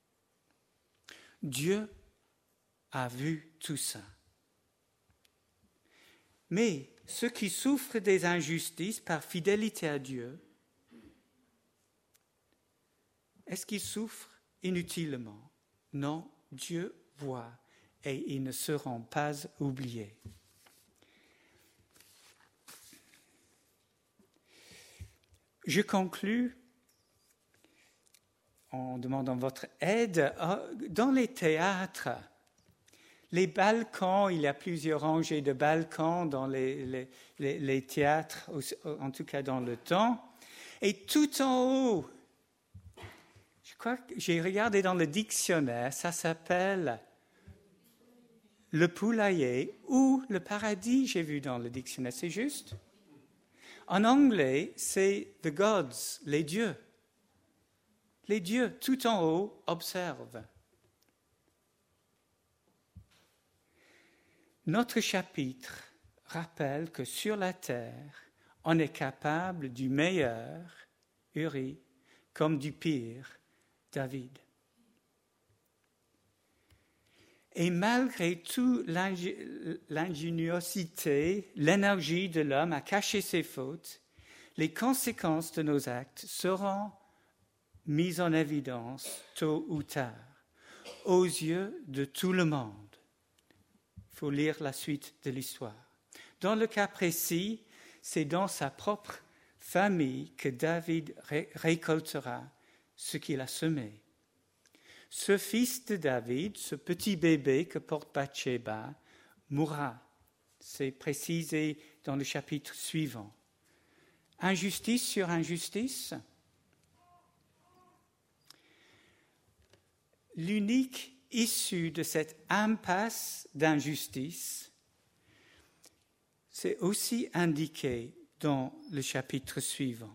Dieu a vu tout ça. Mais ceux qui souffrent des injustices par fidélité à Dieu, est-ce qu'ils souffrent inutilement? Non, Dieu voit et ils ne seront pas oubliés. Je conclus en demandant votre aide. Dans les théâtres, les balcons, il y a plusieurs rangées de balcons dans les théâtres, en tout cas dans le temps, et tout en haut, je crois que j'ai regardé dans le dictionnaire, ça s'appelle le poulailler ou le paradis, j'ai vu dans le dictionnaire, c'est juste? En anglais, c'est the gods, les dieux. Les dieux, tout en haut, observent. Notre chapitre rappelle que sur la terre, on est capable du meilleur, Uri, comme du pire, David. Et malgré toute l'ingéniosité, l'énergie de l'homme à cacher ses fautes, les conséquences de nos actes seront mises en évidence tôt ou tard, aux yeux de tout le monde. Il faut lire la suite de l'histoire. Dans le cas précis, c'est dans sa propre famille que David récoltera ce qu'il a semé. Ce fils de David, ce petit bébé que porte Bathsheba, mourra. C'est précisé dans le chapitre suivant. Injustice sur injustice. L'unique issue de cette impasse d'injustice, c'est aussi indiqué dans le chapitre suivant.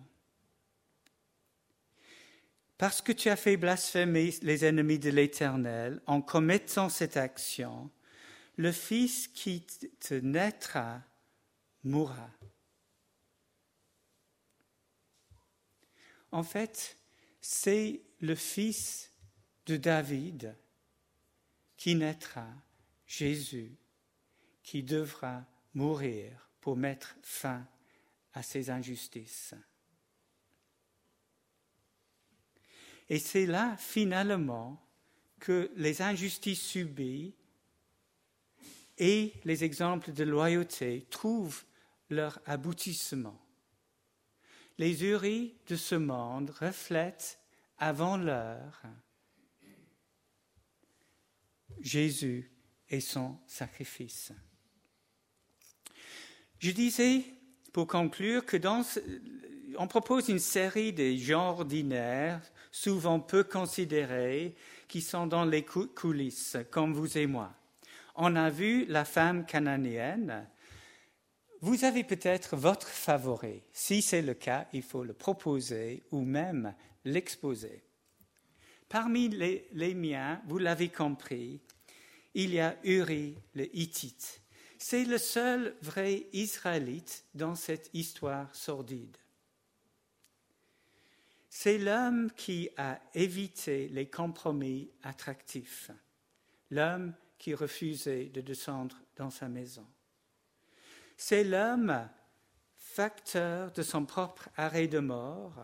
Parce que tu as fait blasphémer les ennemis de l'Éternel en commettant cette action, le fils qui te naîtra mourra. En fait, c'est le fils de David qui naîtra, Jésus, qui devra mourir pour mettre fin à ces injustices. Et c'est là, finalement, que les injustices subies et les exemples de loyauté trouvent leur aboutissement. Les Uri de ce monde reflètent, avant l'heure, Jésus et son sacrifice. Je disais, pour conclure, que on propose une série de gens ordinaires, souvent peu considérés, qui sont dans les coulisses, comme vous et moi. On a vu la femme cananéenne. Vous avez peut-être votre favori. Si c'est le cas, il faut le proposer ou même l'exposer. Parmi les miens, vous l'avez compris, il y a Uri le Hittite. C'est le seul vrai Israélite dans cette histoire sordide. C'est l'homme qui a évité les compromis attractifs, l'homme qui refusait de descendre dans sa maison. C'est l'homme facteur de son propre arrêt de mort,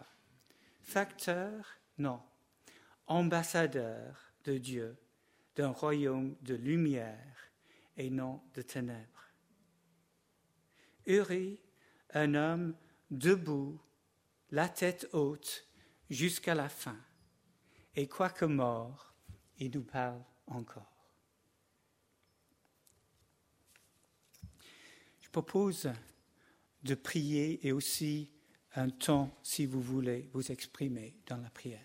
ambassadeur de Dieu, d'un royaume de lumière et non de ténèbres. Uri, un homme debout la tête haute jusqu'à la fin. Et quoique mort, il nous parle encore. Je propose de prier et aussi un temps, si vous voulez, vous exprimer dans la prière.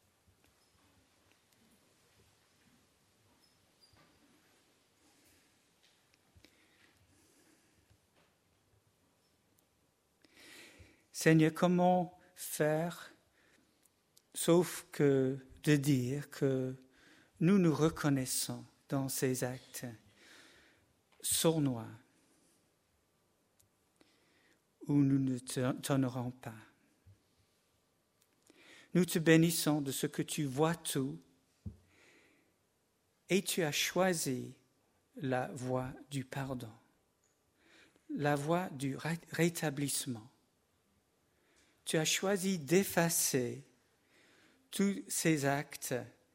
Seigneur, comment faire, sauf que de dire que nous nous reconnaissons dans ces actes sournois où nous ne t'honorons pas. Nous te bénissons de ce que tu vois tout et tu as choisi la voie du pardon, la voie du rétablissement. Tu as choisi d'effacer tous ces actes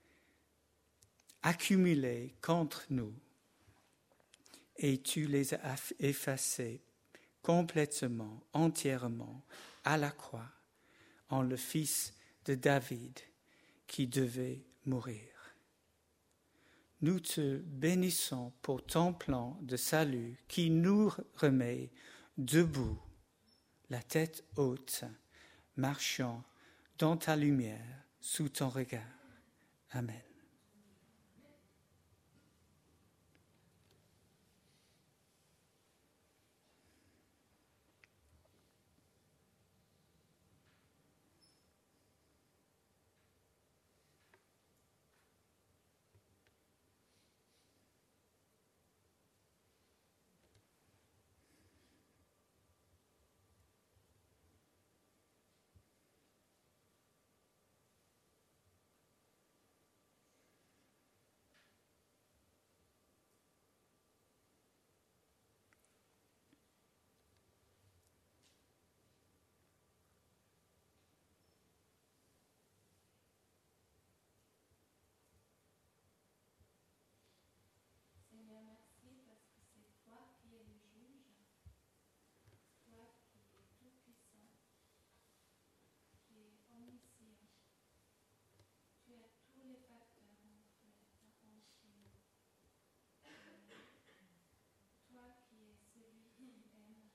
accumulés contre nous et tu les as effacés complètement, entièrement, à la croix, en le Fils de David qui devait mourir. Nous te bénissons pour ton plan de salut qui nous remet debout, la tête haute, marchant dans ta lumière, sous ton regard. Amen. Seigneur, merci parce que c'est toi qui es le juge, toi qui es tout-puissant, qui es omniscient. Tu as tous les facteurs en nous. Toi qui es celui qui aime.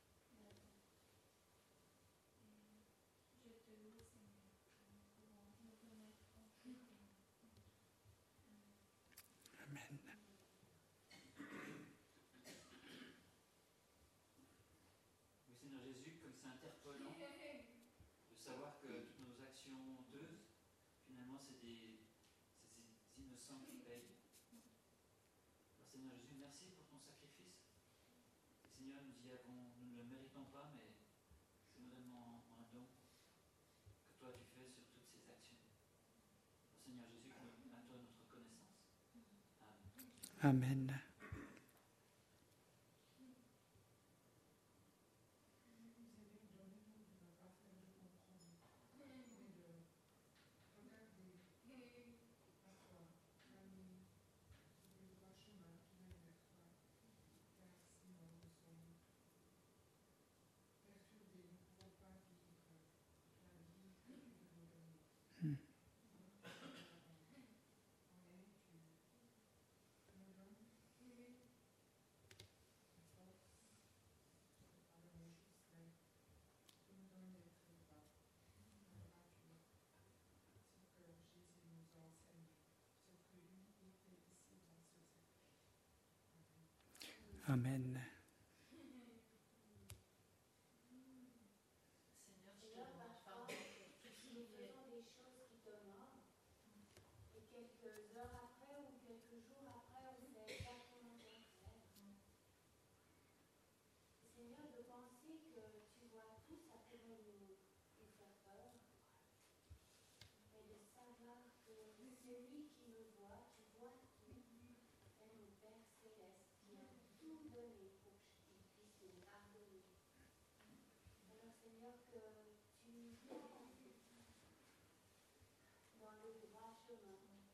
Je te loue, Seigneur, nous pouvons nous remettre en prière. Amen. Oui, Seigneur Jésus, comme c'est interpellant de savoir que toutes nos actions honteuses, finalement, c'est des innocents qui payent. Alors, Seigneur Jésus, merci pour ton sacrifice. Et Seigneur, nous ne le méritons pas, mais c'est vraiment un don que toi tu fais sur toutes ces actions. Alors, Seigneur Jésus, à toi notre reconnaissance. Amen. Amen. Amen. Seigneur, parfois, nous faisons des choses qui t'honorent, et quelques heures après ou quelques jours après, on fait exactement le contraire. Seigneur, de penser que tu vois tout, ça pourrait nous faire peur, et de savoir que celui qui me voit, tu vois tout, est mon Père céleste qui a tout donné pour qu'il puisse nous pardonner. Alors Seigneur, que tu nous guides dans le droit chemin.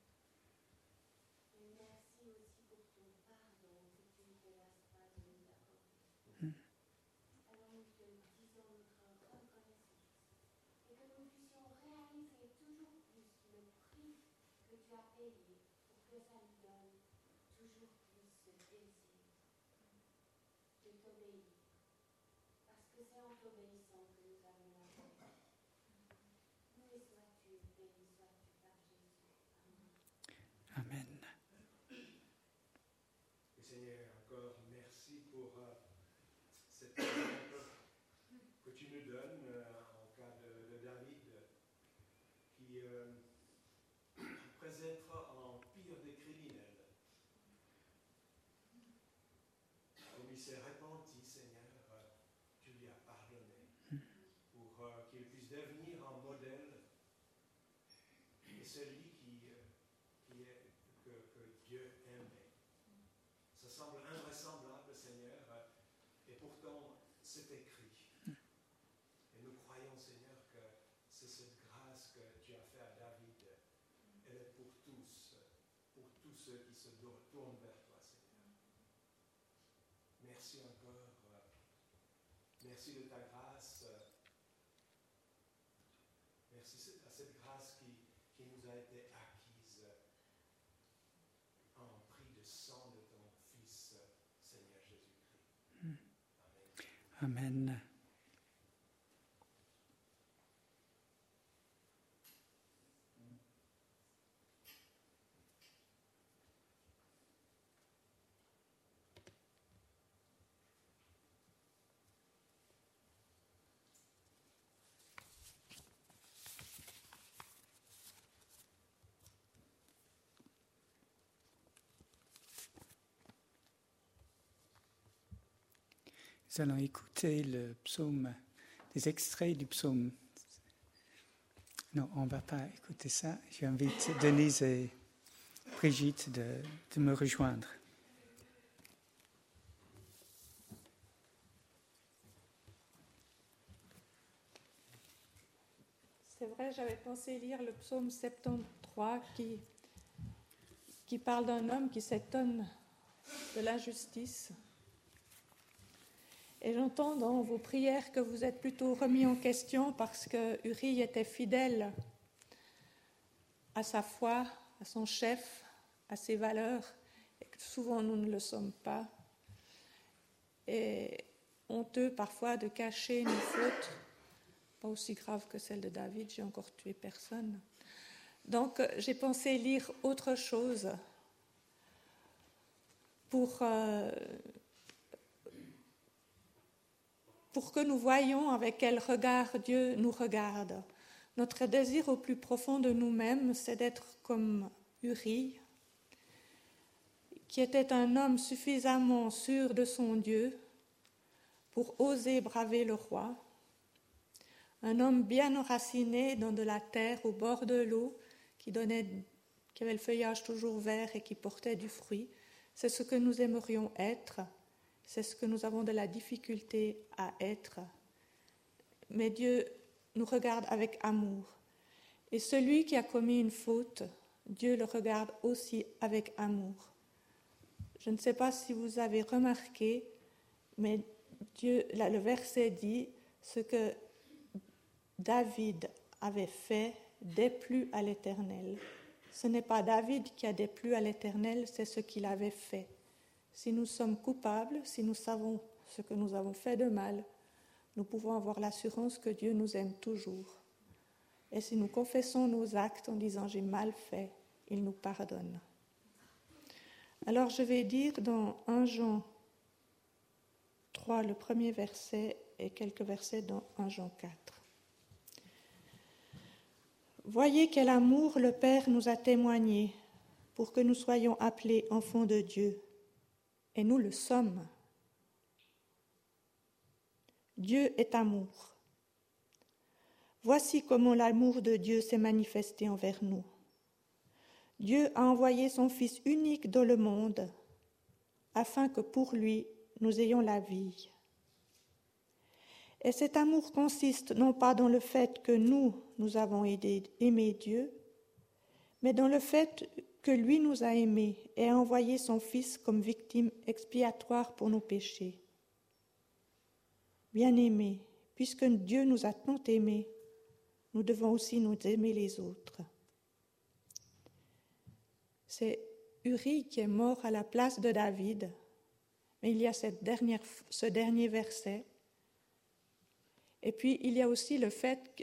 Et merci aussi pour ton pardon que tu ne te lasses pas de nous accorder. Alors nous te disons notre reconnaissance. tu as payé pour que ça nous donne toujours plus ce désir de t'obéir. Parce que c'est en t'obéissant que nous avons la paix. Loué sois-tu, béni sois-tu par Jésus. Amen. Amen. Seigneur, encore merci pour cet exemple que tu nous donnes en cas de David qui présente en pire des criminels. Comme il s'est repenti, Seigneur, tu lui as pardonné pour qu'il puisse devenir un modèle et celui que Dieu aimait. Ça semble invraisemblable, Seigneur, et pourtant c'est écrit. Et nous croyons, Seigneur, que c'est cette grâce que tu as faite à David. Elle est pour tous ceux qui se tournent vers toi, Seigneur. Merci encore. Merci de ta grâce. Merci à cette grâce qui nous a été acquise en prix de sang de ton Fils, Seigneur Jésus-Christ. Amen. Amen. Nous allons écouter le psaume, des extraits du psaume. Non, on ne va pas écouter ça. J'invite Denise et Brigitte de me rejoindre. C'est vrai, j'avais pensé lire le psaume 73 qui parle d'un homme qui s'étonne de l'injustice. Et j'entends dans vos prières que vous êtes plutôt remis en question parce que Uri était fidèle à sa foi, à son chef, à ses valeurs, et que souvent nous ne le sommes pas. Et honteux parfois de cacher nos fautes, pas aussi graves que celle de David, j'ai encore tué personne. Donc j'ai pensé lire autre chose pour que nous voyions avec quel regard Dieu nous regarde. Notre désir au plus profond de nous-mêmes, c'est d'être comme Uri, qui était un homme suffisamment sûr de son Dieu pour oser braver le roi, un homme bien enraciné dans de la terre au bord de l'eau, qui avait le feuillage toujours vert et qui portait du fruit. C'est ce que nous aimerions être. C'est ce que nous avons de la difficulté à être. Mais Dieu nous regarde avec amour. Et celui qui a commis une faute, Dieu le regarde aussi avec amour. Je ne sais pas si vous avez remarqué, mais Dieu, là, le verset dit, ce que David avait fait déplut à l'Éternel. Ce n'est pas David qui a déplu à l'Éternel, c'est ce qu'il avait fait. Si nous sommes coupables, si nous savons ce que nous avons fait de mal, nous pouvons avoir l'assurance que Dieu nous aime toujours. Et si nous confessons nos actes en disant « j'ai mal fait », il nous pardonne. Alors je vais dire dans 1 Jean 3, le premier verset, et quelques versets dans 1 Jean 4. Voyez quel amour le Père nous a témoigné pour que nous soyons appelés enfants de Dieu. Et nous le sommes. Dieu est amour. Voici comment l'amour de Dieu s'est manifesté envers nous. Dieu a envoyé son Fils unique dans le monde, afin que pour lui, nous ayons la vie. Et cet amour consiste non pas dans le fait que nous avons aimé Dieu, mais dans le fait que lui nous a aimés et a envoyé son Fils comme victime expiatoire pour nos péchés. Bien-aimés, puisque Dieu nous a tant aimés, nous devons aussi nous aimer les autres. c'est Uri qui est mort à la place de David. Mais il y a ce dernier verset. Et puis, il y a aussi le fait que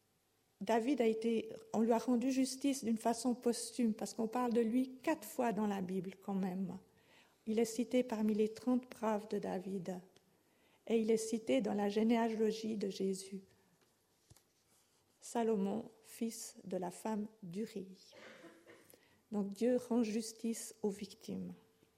on lui a rendu justice d'une façon posthume, parce qu'on parle de lui 4 fois dans la Bible quand même. Il est cité parmi les 30 braves de David. Et il est cité dans la généalogie de Jésus. Salomon, fils de la femme d'Uri. Donc Dieu rend justice aux victimes.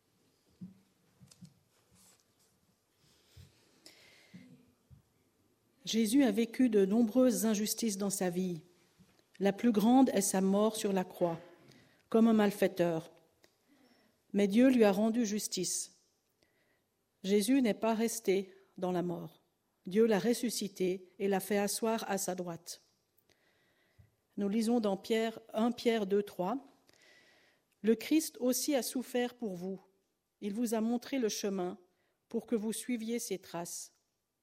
Jésus a vécu de nombreuses injustices dans sa vie. La plus grande est sa mort sur la croix, comme un malfaiteur. Mais Dieu lui a rendu justice. Jésus n'est pas resté dans la mort. Dieu l'a ressuscité et l'a fait asseoir à sa droite. Nous lisons dans 1 Pierre 2, 3. « Le Christ aussi a souffert pour vous. Il vous a montré le chemin pour que vous suiviez ses traces.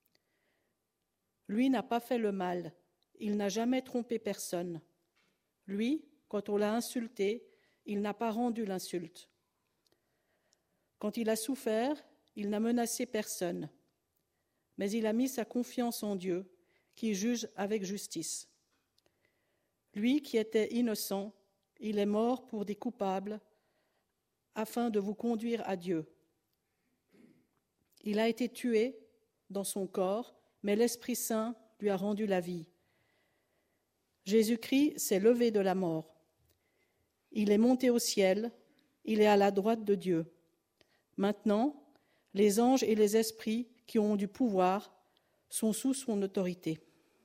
Lui n'a pas fait le mal, il n'a jamais trompé personne. Lui, quand on l'a insulté, il n'a pas rendu l'insulte. Quand il a souffert, il n'a menacé personne, mais il a mis sa confiance en Dieu, qui juge avec justice. Lui qui était innocent, il est mort pour des coupables, afin de vous conduire à Dieu. Il a été tué dans son corps, mais l'Esprit Saint lui a rendu la vie. Jésus-Christ s'est levé de la mort. Il est monté au ciel, il est à la droite de Dieu. Maintenant, les anges et les esprits qui ont du pouvoir sont sous son autorité.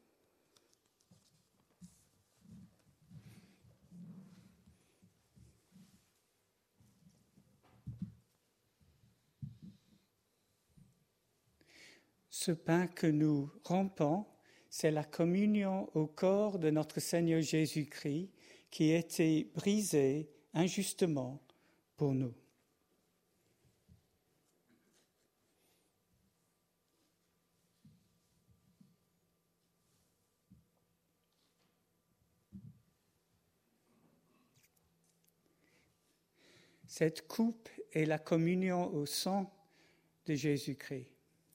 Ce pain que nous rompons, c'est la communion au corps de notre Seigneur Jésus-Christ qui a été brisé injustement pour nous. Cette coupe est la communion au sang de Jésus-Christ.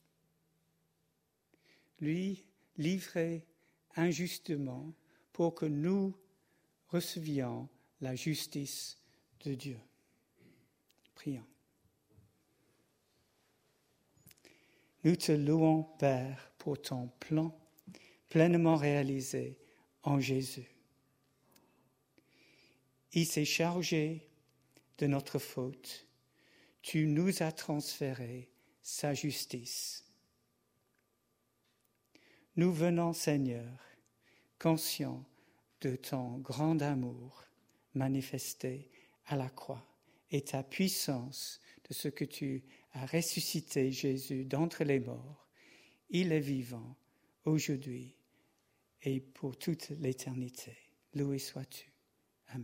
Lui, livré injustement pour que nous recevions la justice de Dieu. Prions. Nous te louons, Père, pour ton plan pleinement réalisé en Jésus. Il s'est chargé de notre faute. Tu nous as transféré sa justice. Nous venons, Seigneur, conscients de ton grand amour manifesté à la croix et ta puissance de ce que tu as ressuscité Jésus d'entre les morts. Il est vivant aujourd'hui et pour toute l'éternité. Loué sois-tu. Amen.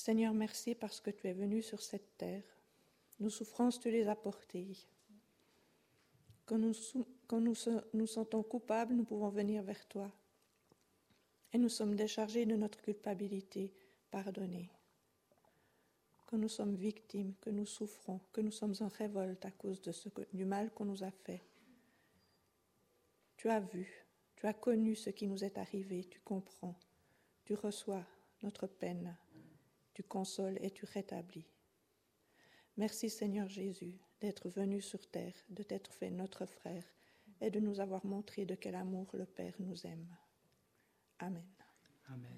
Seigneur, merci parce que tu es venu sur cette terre. Nos souffrances, tu les as portées. Quand nous sentons coupables, nous pouvons venir vers toi. Et nous sommes déchargés de notre culpabilité, pardonnés. Quand nous sommes victimes, que nous souffrons, que nous sommes en révolte à cause du mal qu'on nous a fait. Tu as vu, tu as connu ce qui nous est arrivé, tu comprends, tu reçois notre peine, tu consoles et tu rétablis. Merci Seigneur Jésus d'être venu sur terre, de t'être fait notre frère et de nous avoir montré de quel amour le Père nous aime. Amen. Amen.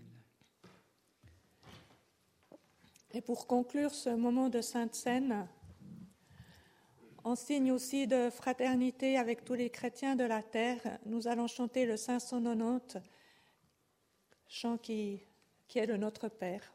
Et pour conclure ce moment de Sainte Seine, en signe aussi de fraternité avec tous les chrétiens de la terre, nous allons chanter le 590, chant qui est le Notre Père.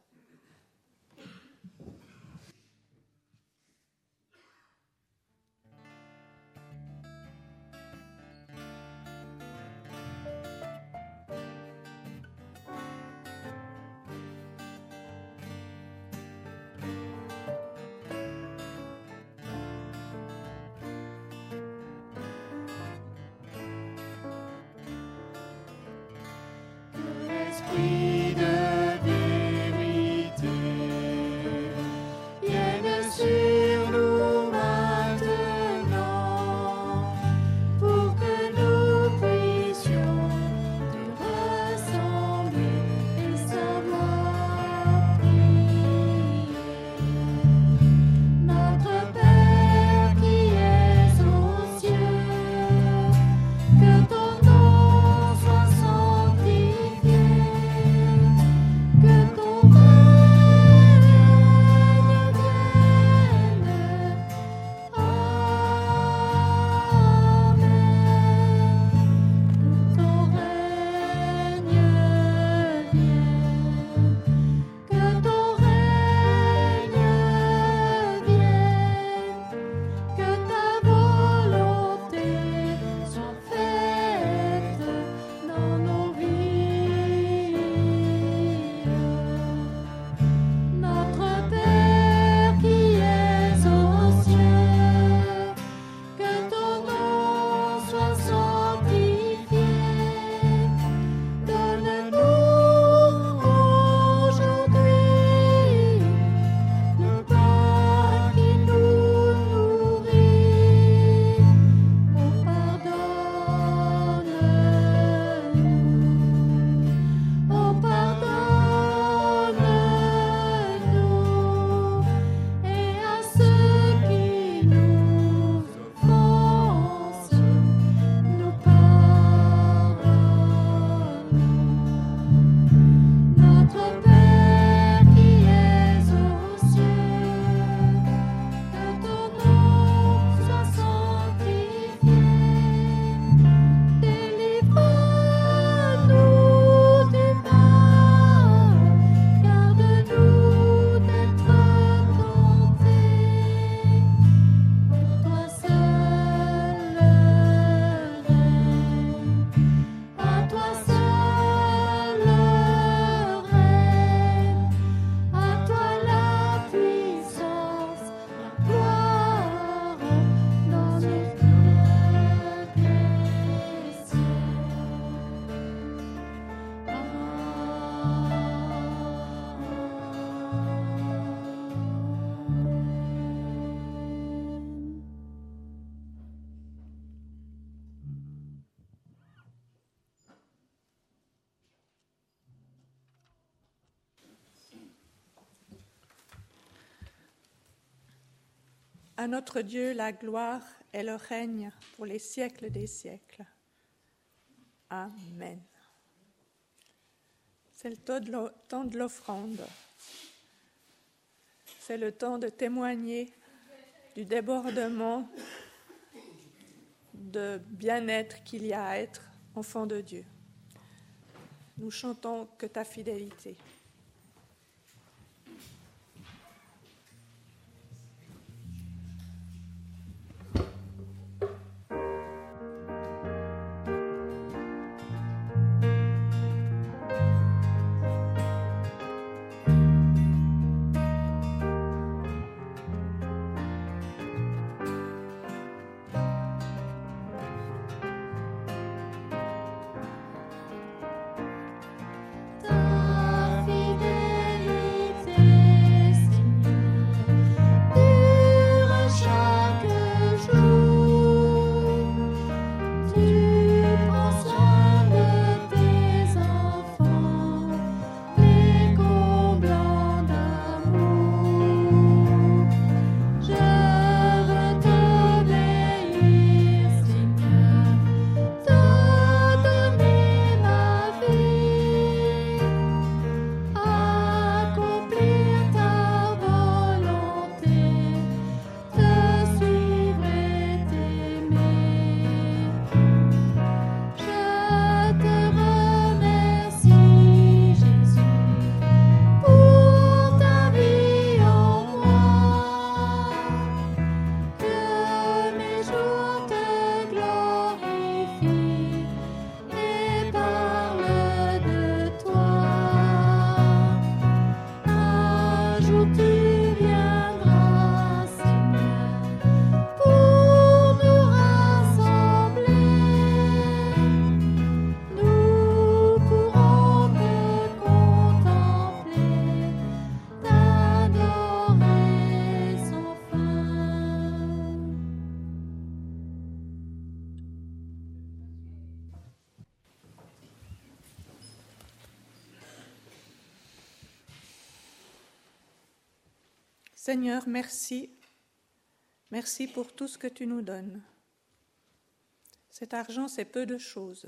Esprit de vérité, vienne sur nous maintenant, pour que nous puissions te ressembler et savoir prier. Notre Père qui es aux cieux, que ton nom soit sanctifié. Que ton règne vienne, Amen. Que ton règne vienne, que ton règne vienne, que ta volonté soit faite dans nos vies. Notre Père qui es aux cieux, que ton nom soit sanctifié. Donne-nous aujourd'hui le pain qui nous nourrit. Oh, pardonne-nous. Oh, pardonne-nous, et à ceux qui nous offensent, nous pardonne. Notre Père qui es aux cieux, que ton nom soit sanctifié. Délivre-nous du mal, garde-nous d'être tentés. Pour toi seul le règne, à toi seul le règne, à toi la puissance, la gloire dans les siècles des siècles. À notre Dieu la gloire et le règne pour les siècles des siècles. Amen. C'est le temps de l'offrande. C'est le temps de témoigner du débordement de bien-être qu'il y a à être enfant de Dieu. Nous chantons que ta fidélité. Que Seigneur, merci. Merci pour tout ce que tu nous donnes. Cet argent, c'est peu de choses.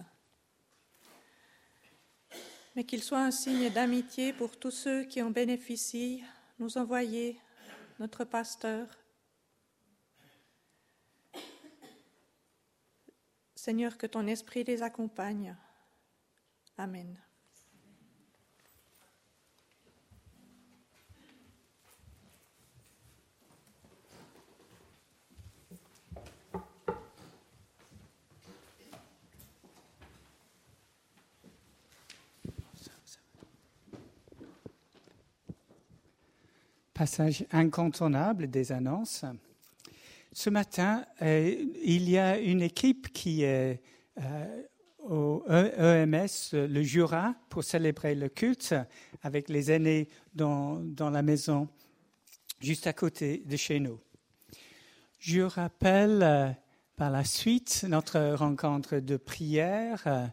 Mais qu'il soit un signe d'amitié pour tous ceux qui en bénéficient, nous envoyer, notre pasteur. Seigneur, que ton esprit les accompagne. Amen. Passage incontournable des annonces. Ce matin, il y a une équipe qui est au EMS, le Jura, pour célébrer le culte avec les aînés dans la maison juste à côté de chez nous. Je rappelle par la suite notre rencontre de prière.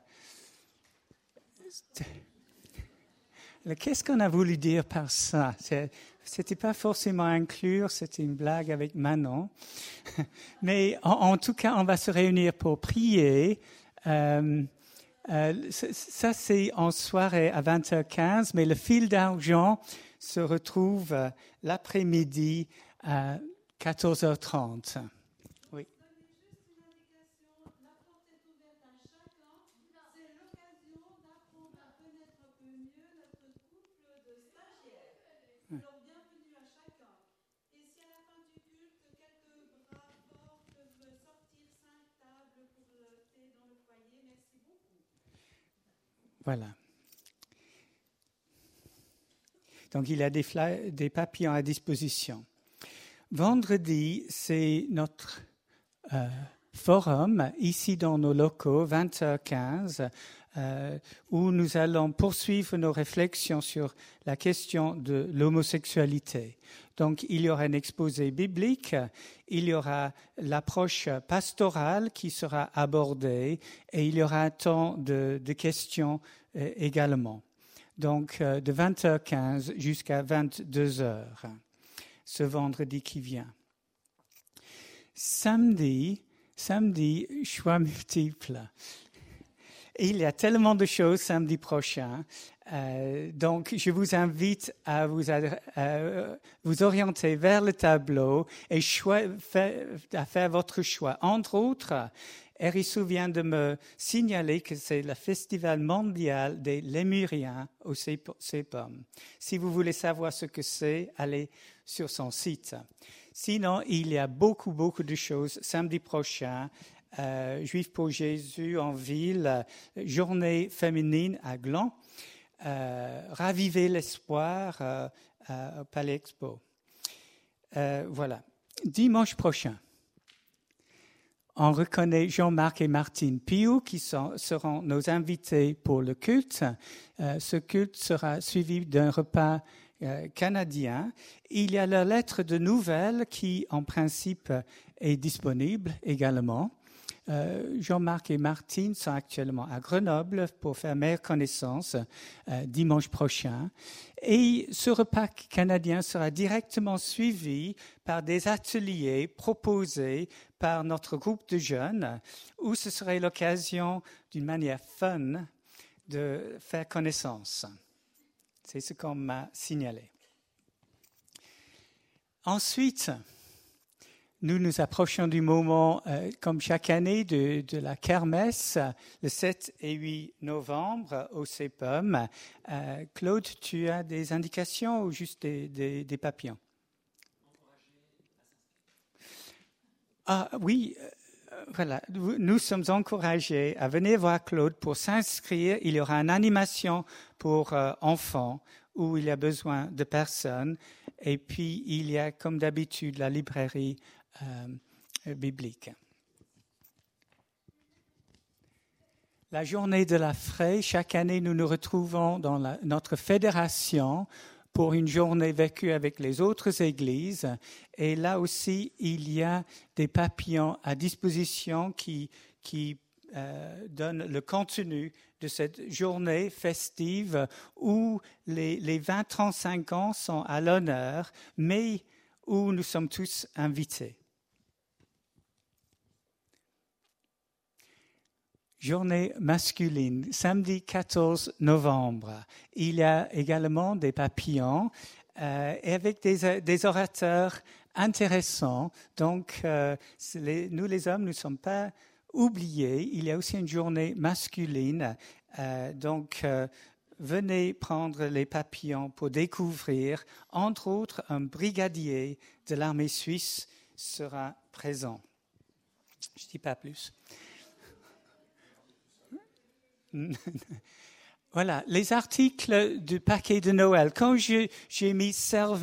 Qu'est-ce qu'on a voulu dire par ça? C'était pas forcément inclure, c'était une blague avec Manon. Mais en tout cas, on va se réunir pour prier. Ça, c'est en soirée à 20h15, mais le fil d'argent se retrouve l'après-midi à 14h30. Oui. Voilà. Donc, il y a des papillons à disposition. Vendredi, c'est notre forum, ici dans nos locaux, 20h15, où nous allons poursuivre nos réflexions sur la question de l'homosexualité. Donc, il y aura un exposé biblique, il y aura l'approche pastorale qui sera abordée et il y aura un temps de questions également. Donc, de 20h15 jusqu'à 22h, ce vendredi qui vient. Samedi, choix multiples. Il y a tellement de choses samedi prochain. Donc, je vous invite à vous orienter vers le tableau et à faire votre choix. Entre autres, Hérissou vient de me signaler que c'est le Festival mondial des Lémuriens au CEPOM. Si vous voulez savoir ce que c'est, allez sur son site. Sinon, il y a beaucoup de choses samedi prochain. Juifs pour Jésus en ville, journée féminine à Gland, raviver l'espoir au Palais Expo. Voilà. Dimanche prochain, on reconnaît Jean-Marc et Martine Piou qui seront nos invités pour le culte. Ce culte sera suivi d'un repas canadien. Il y a leur lettre de nouvelles qui, en principe, est disponible également. Jean-Marc et Martine sont actuellement à Grenoble pour faire meilleure connaissance dimanche prochain. Et ce repas canadien sera directement suivi par des ateliers proposés par notre groupe de jeunes où ce serait l'occasion, d'une manière fun, de faire connaissance. C'est ce qu'on m'a signalé. Ensuite, nous nous approchons du moment, comme chaque année, de la kermesse, le 7 et 8 novembre au CEPOM. Claude, tu as des indications ou juste des papillons? Ah oui, voilà. Nous sommes encouragés à venir voir Claude pour s'inscrire. Il y aura une animation pour enfants où il y a besoin de personnes. Et puis, il y a, comme d'habitude, la librairie biblique. La journée de la Fraie, chaque année, nous nous retrouvons dans notre fédération pour une journée vécue avec les autres églises. Et là aussi, il y a des papillons à disposition qui donnent le contenu de cette journée festive où les 20-35 ans sont à l'honneur, mais où nous sommes tous invités. Journée masculine, samedi 14 novembre. Il y a également des papillons et avec des orateurs intéressants. Donc, nous les hommes, nous ne sommes pas oubliés. Il y a aussi une journée masculine. Donc, venez prendre les papillons pour découvrir. Entre autres, un brigadier de l'armée suisse sera présent. Je ne dis pas plus. Voilà, les articles du paquet de Noël. Quand j'ai mis « servez-vous »,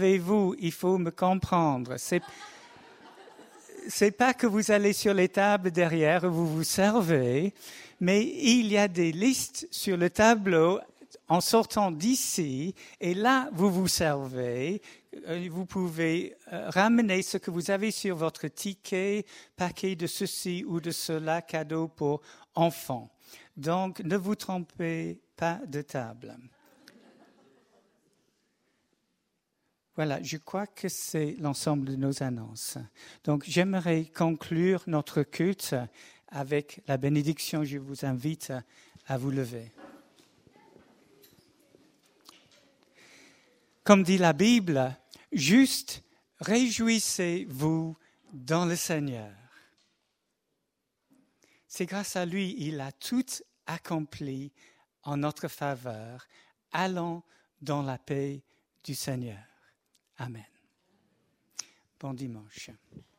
il faut me comprendre. C'est pas que vous allez sur les tables derrière et vous vous servez, mais il y a des listes sur le tableau en sortant d'ici, et là, vous vous servez. Vous pouvez ramener ce que vous avez sur votre ticket, paquet de ceci ou de cela, cadeau pour enfants. Donc, ne vous trompez pas de table. Voilà, je crois que c'est l'ensemble de nos annonces. Donc, j'aimerais conclure notre culte avec la bénédiction. Je vous invite à vous lever. Comme dit la Bible, juste réjouissez-vous dans le Seigneur. C'est grâce à lui, il a tout accompli en notre faveur. Allons dans la paix du Seigneur. Amen. Bon dimanche.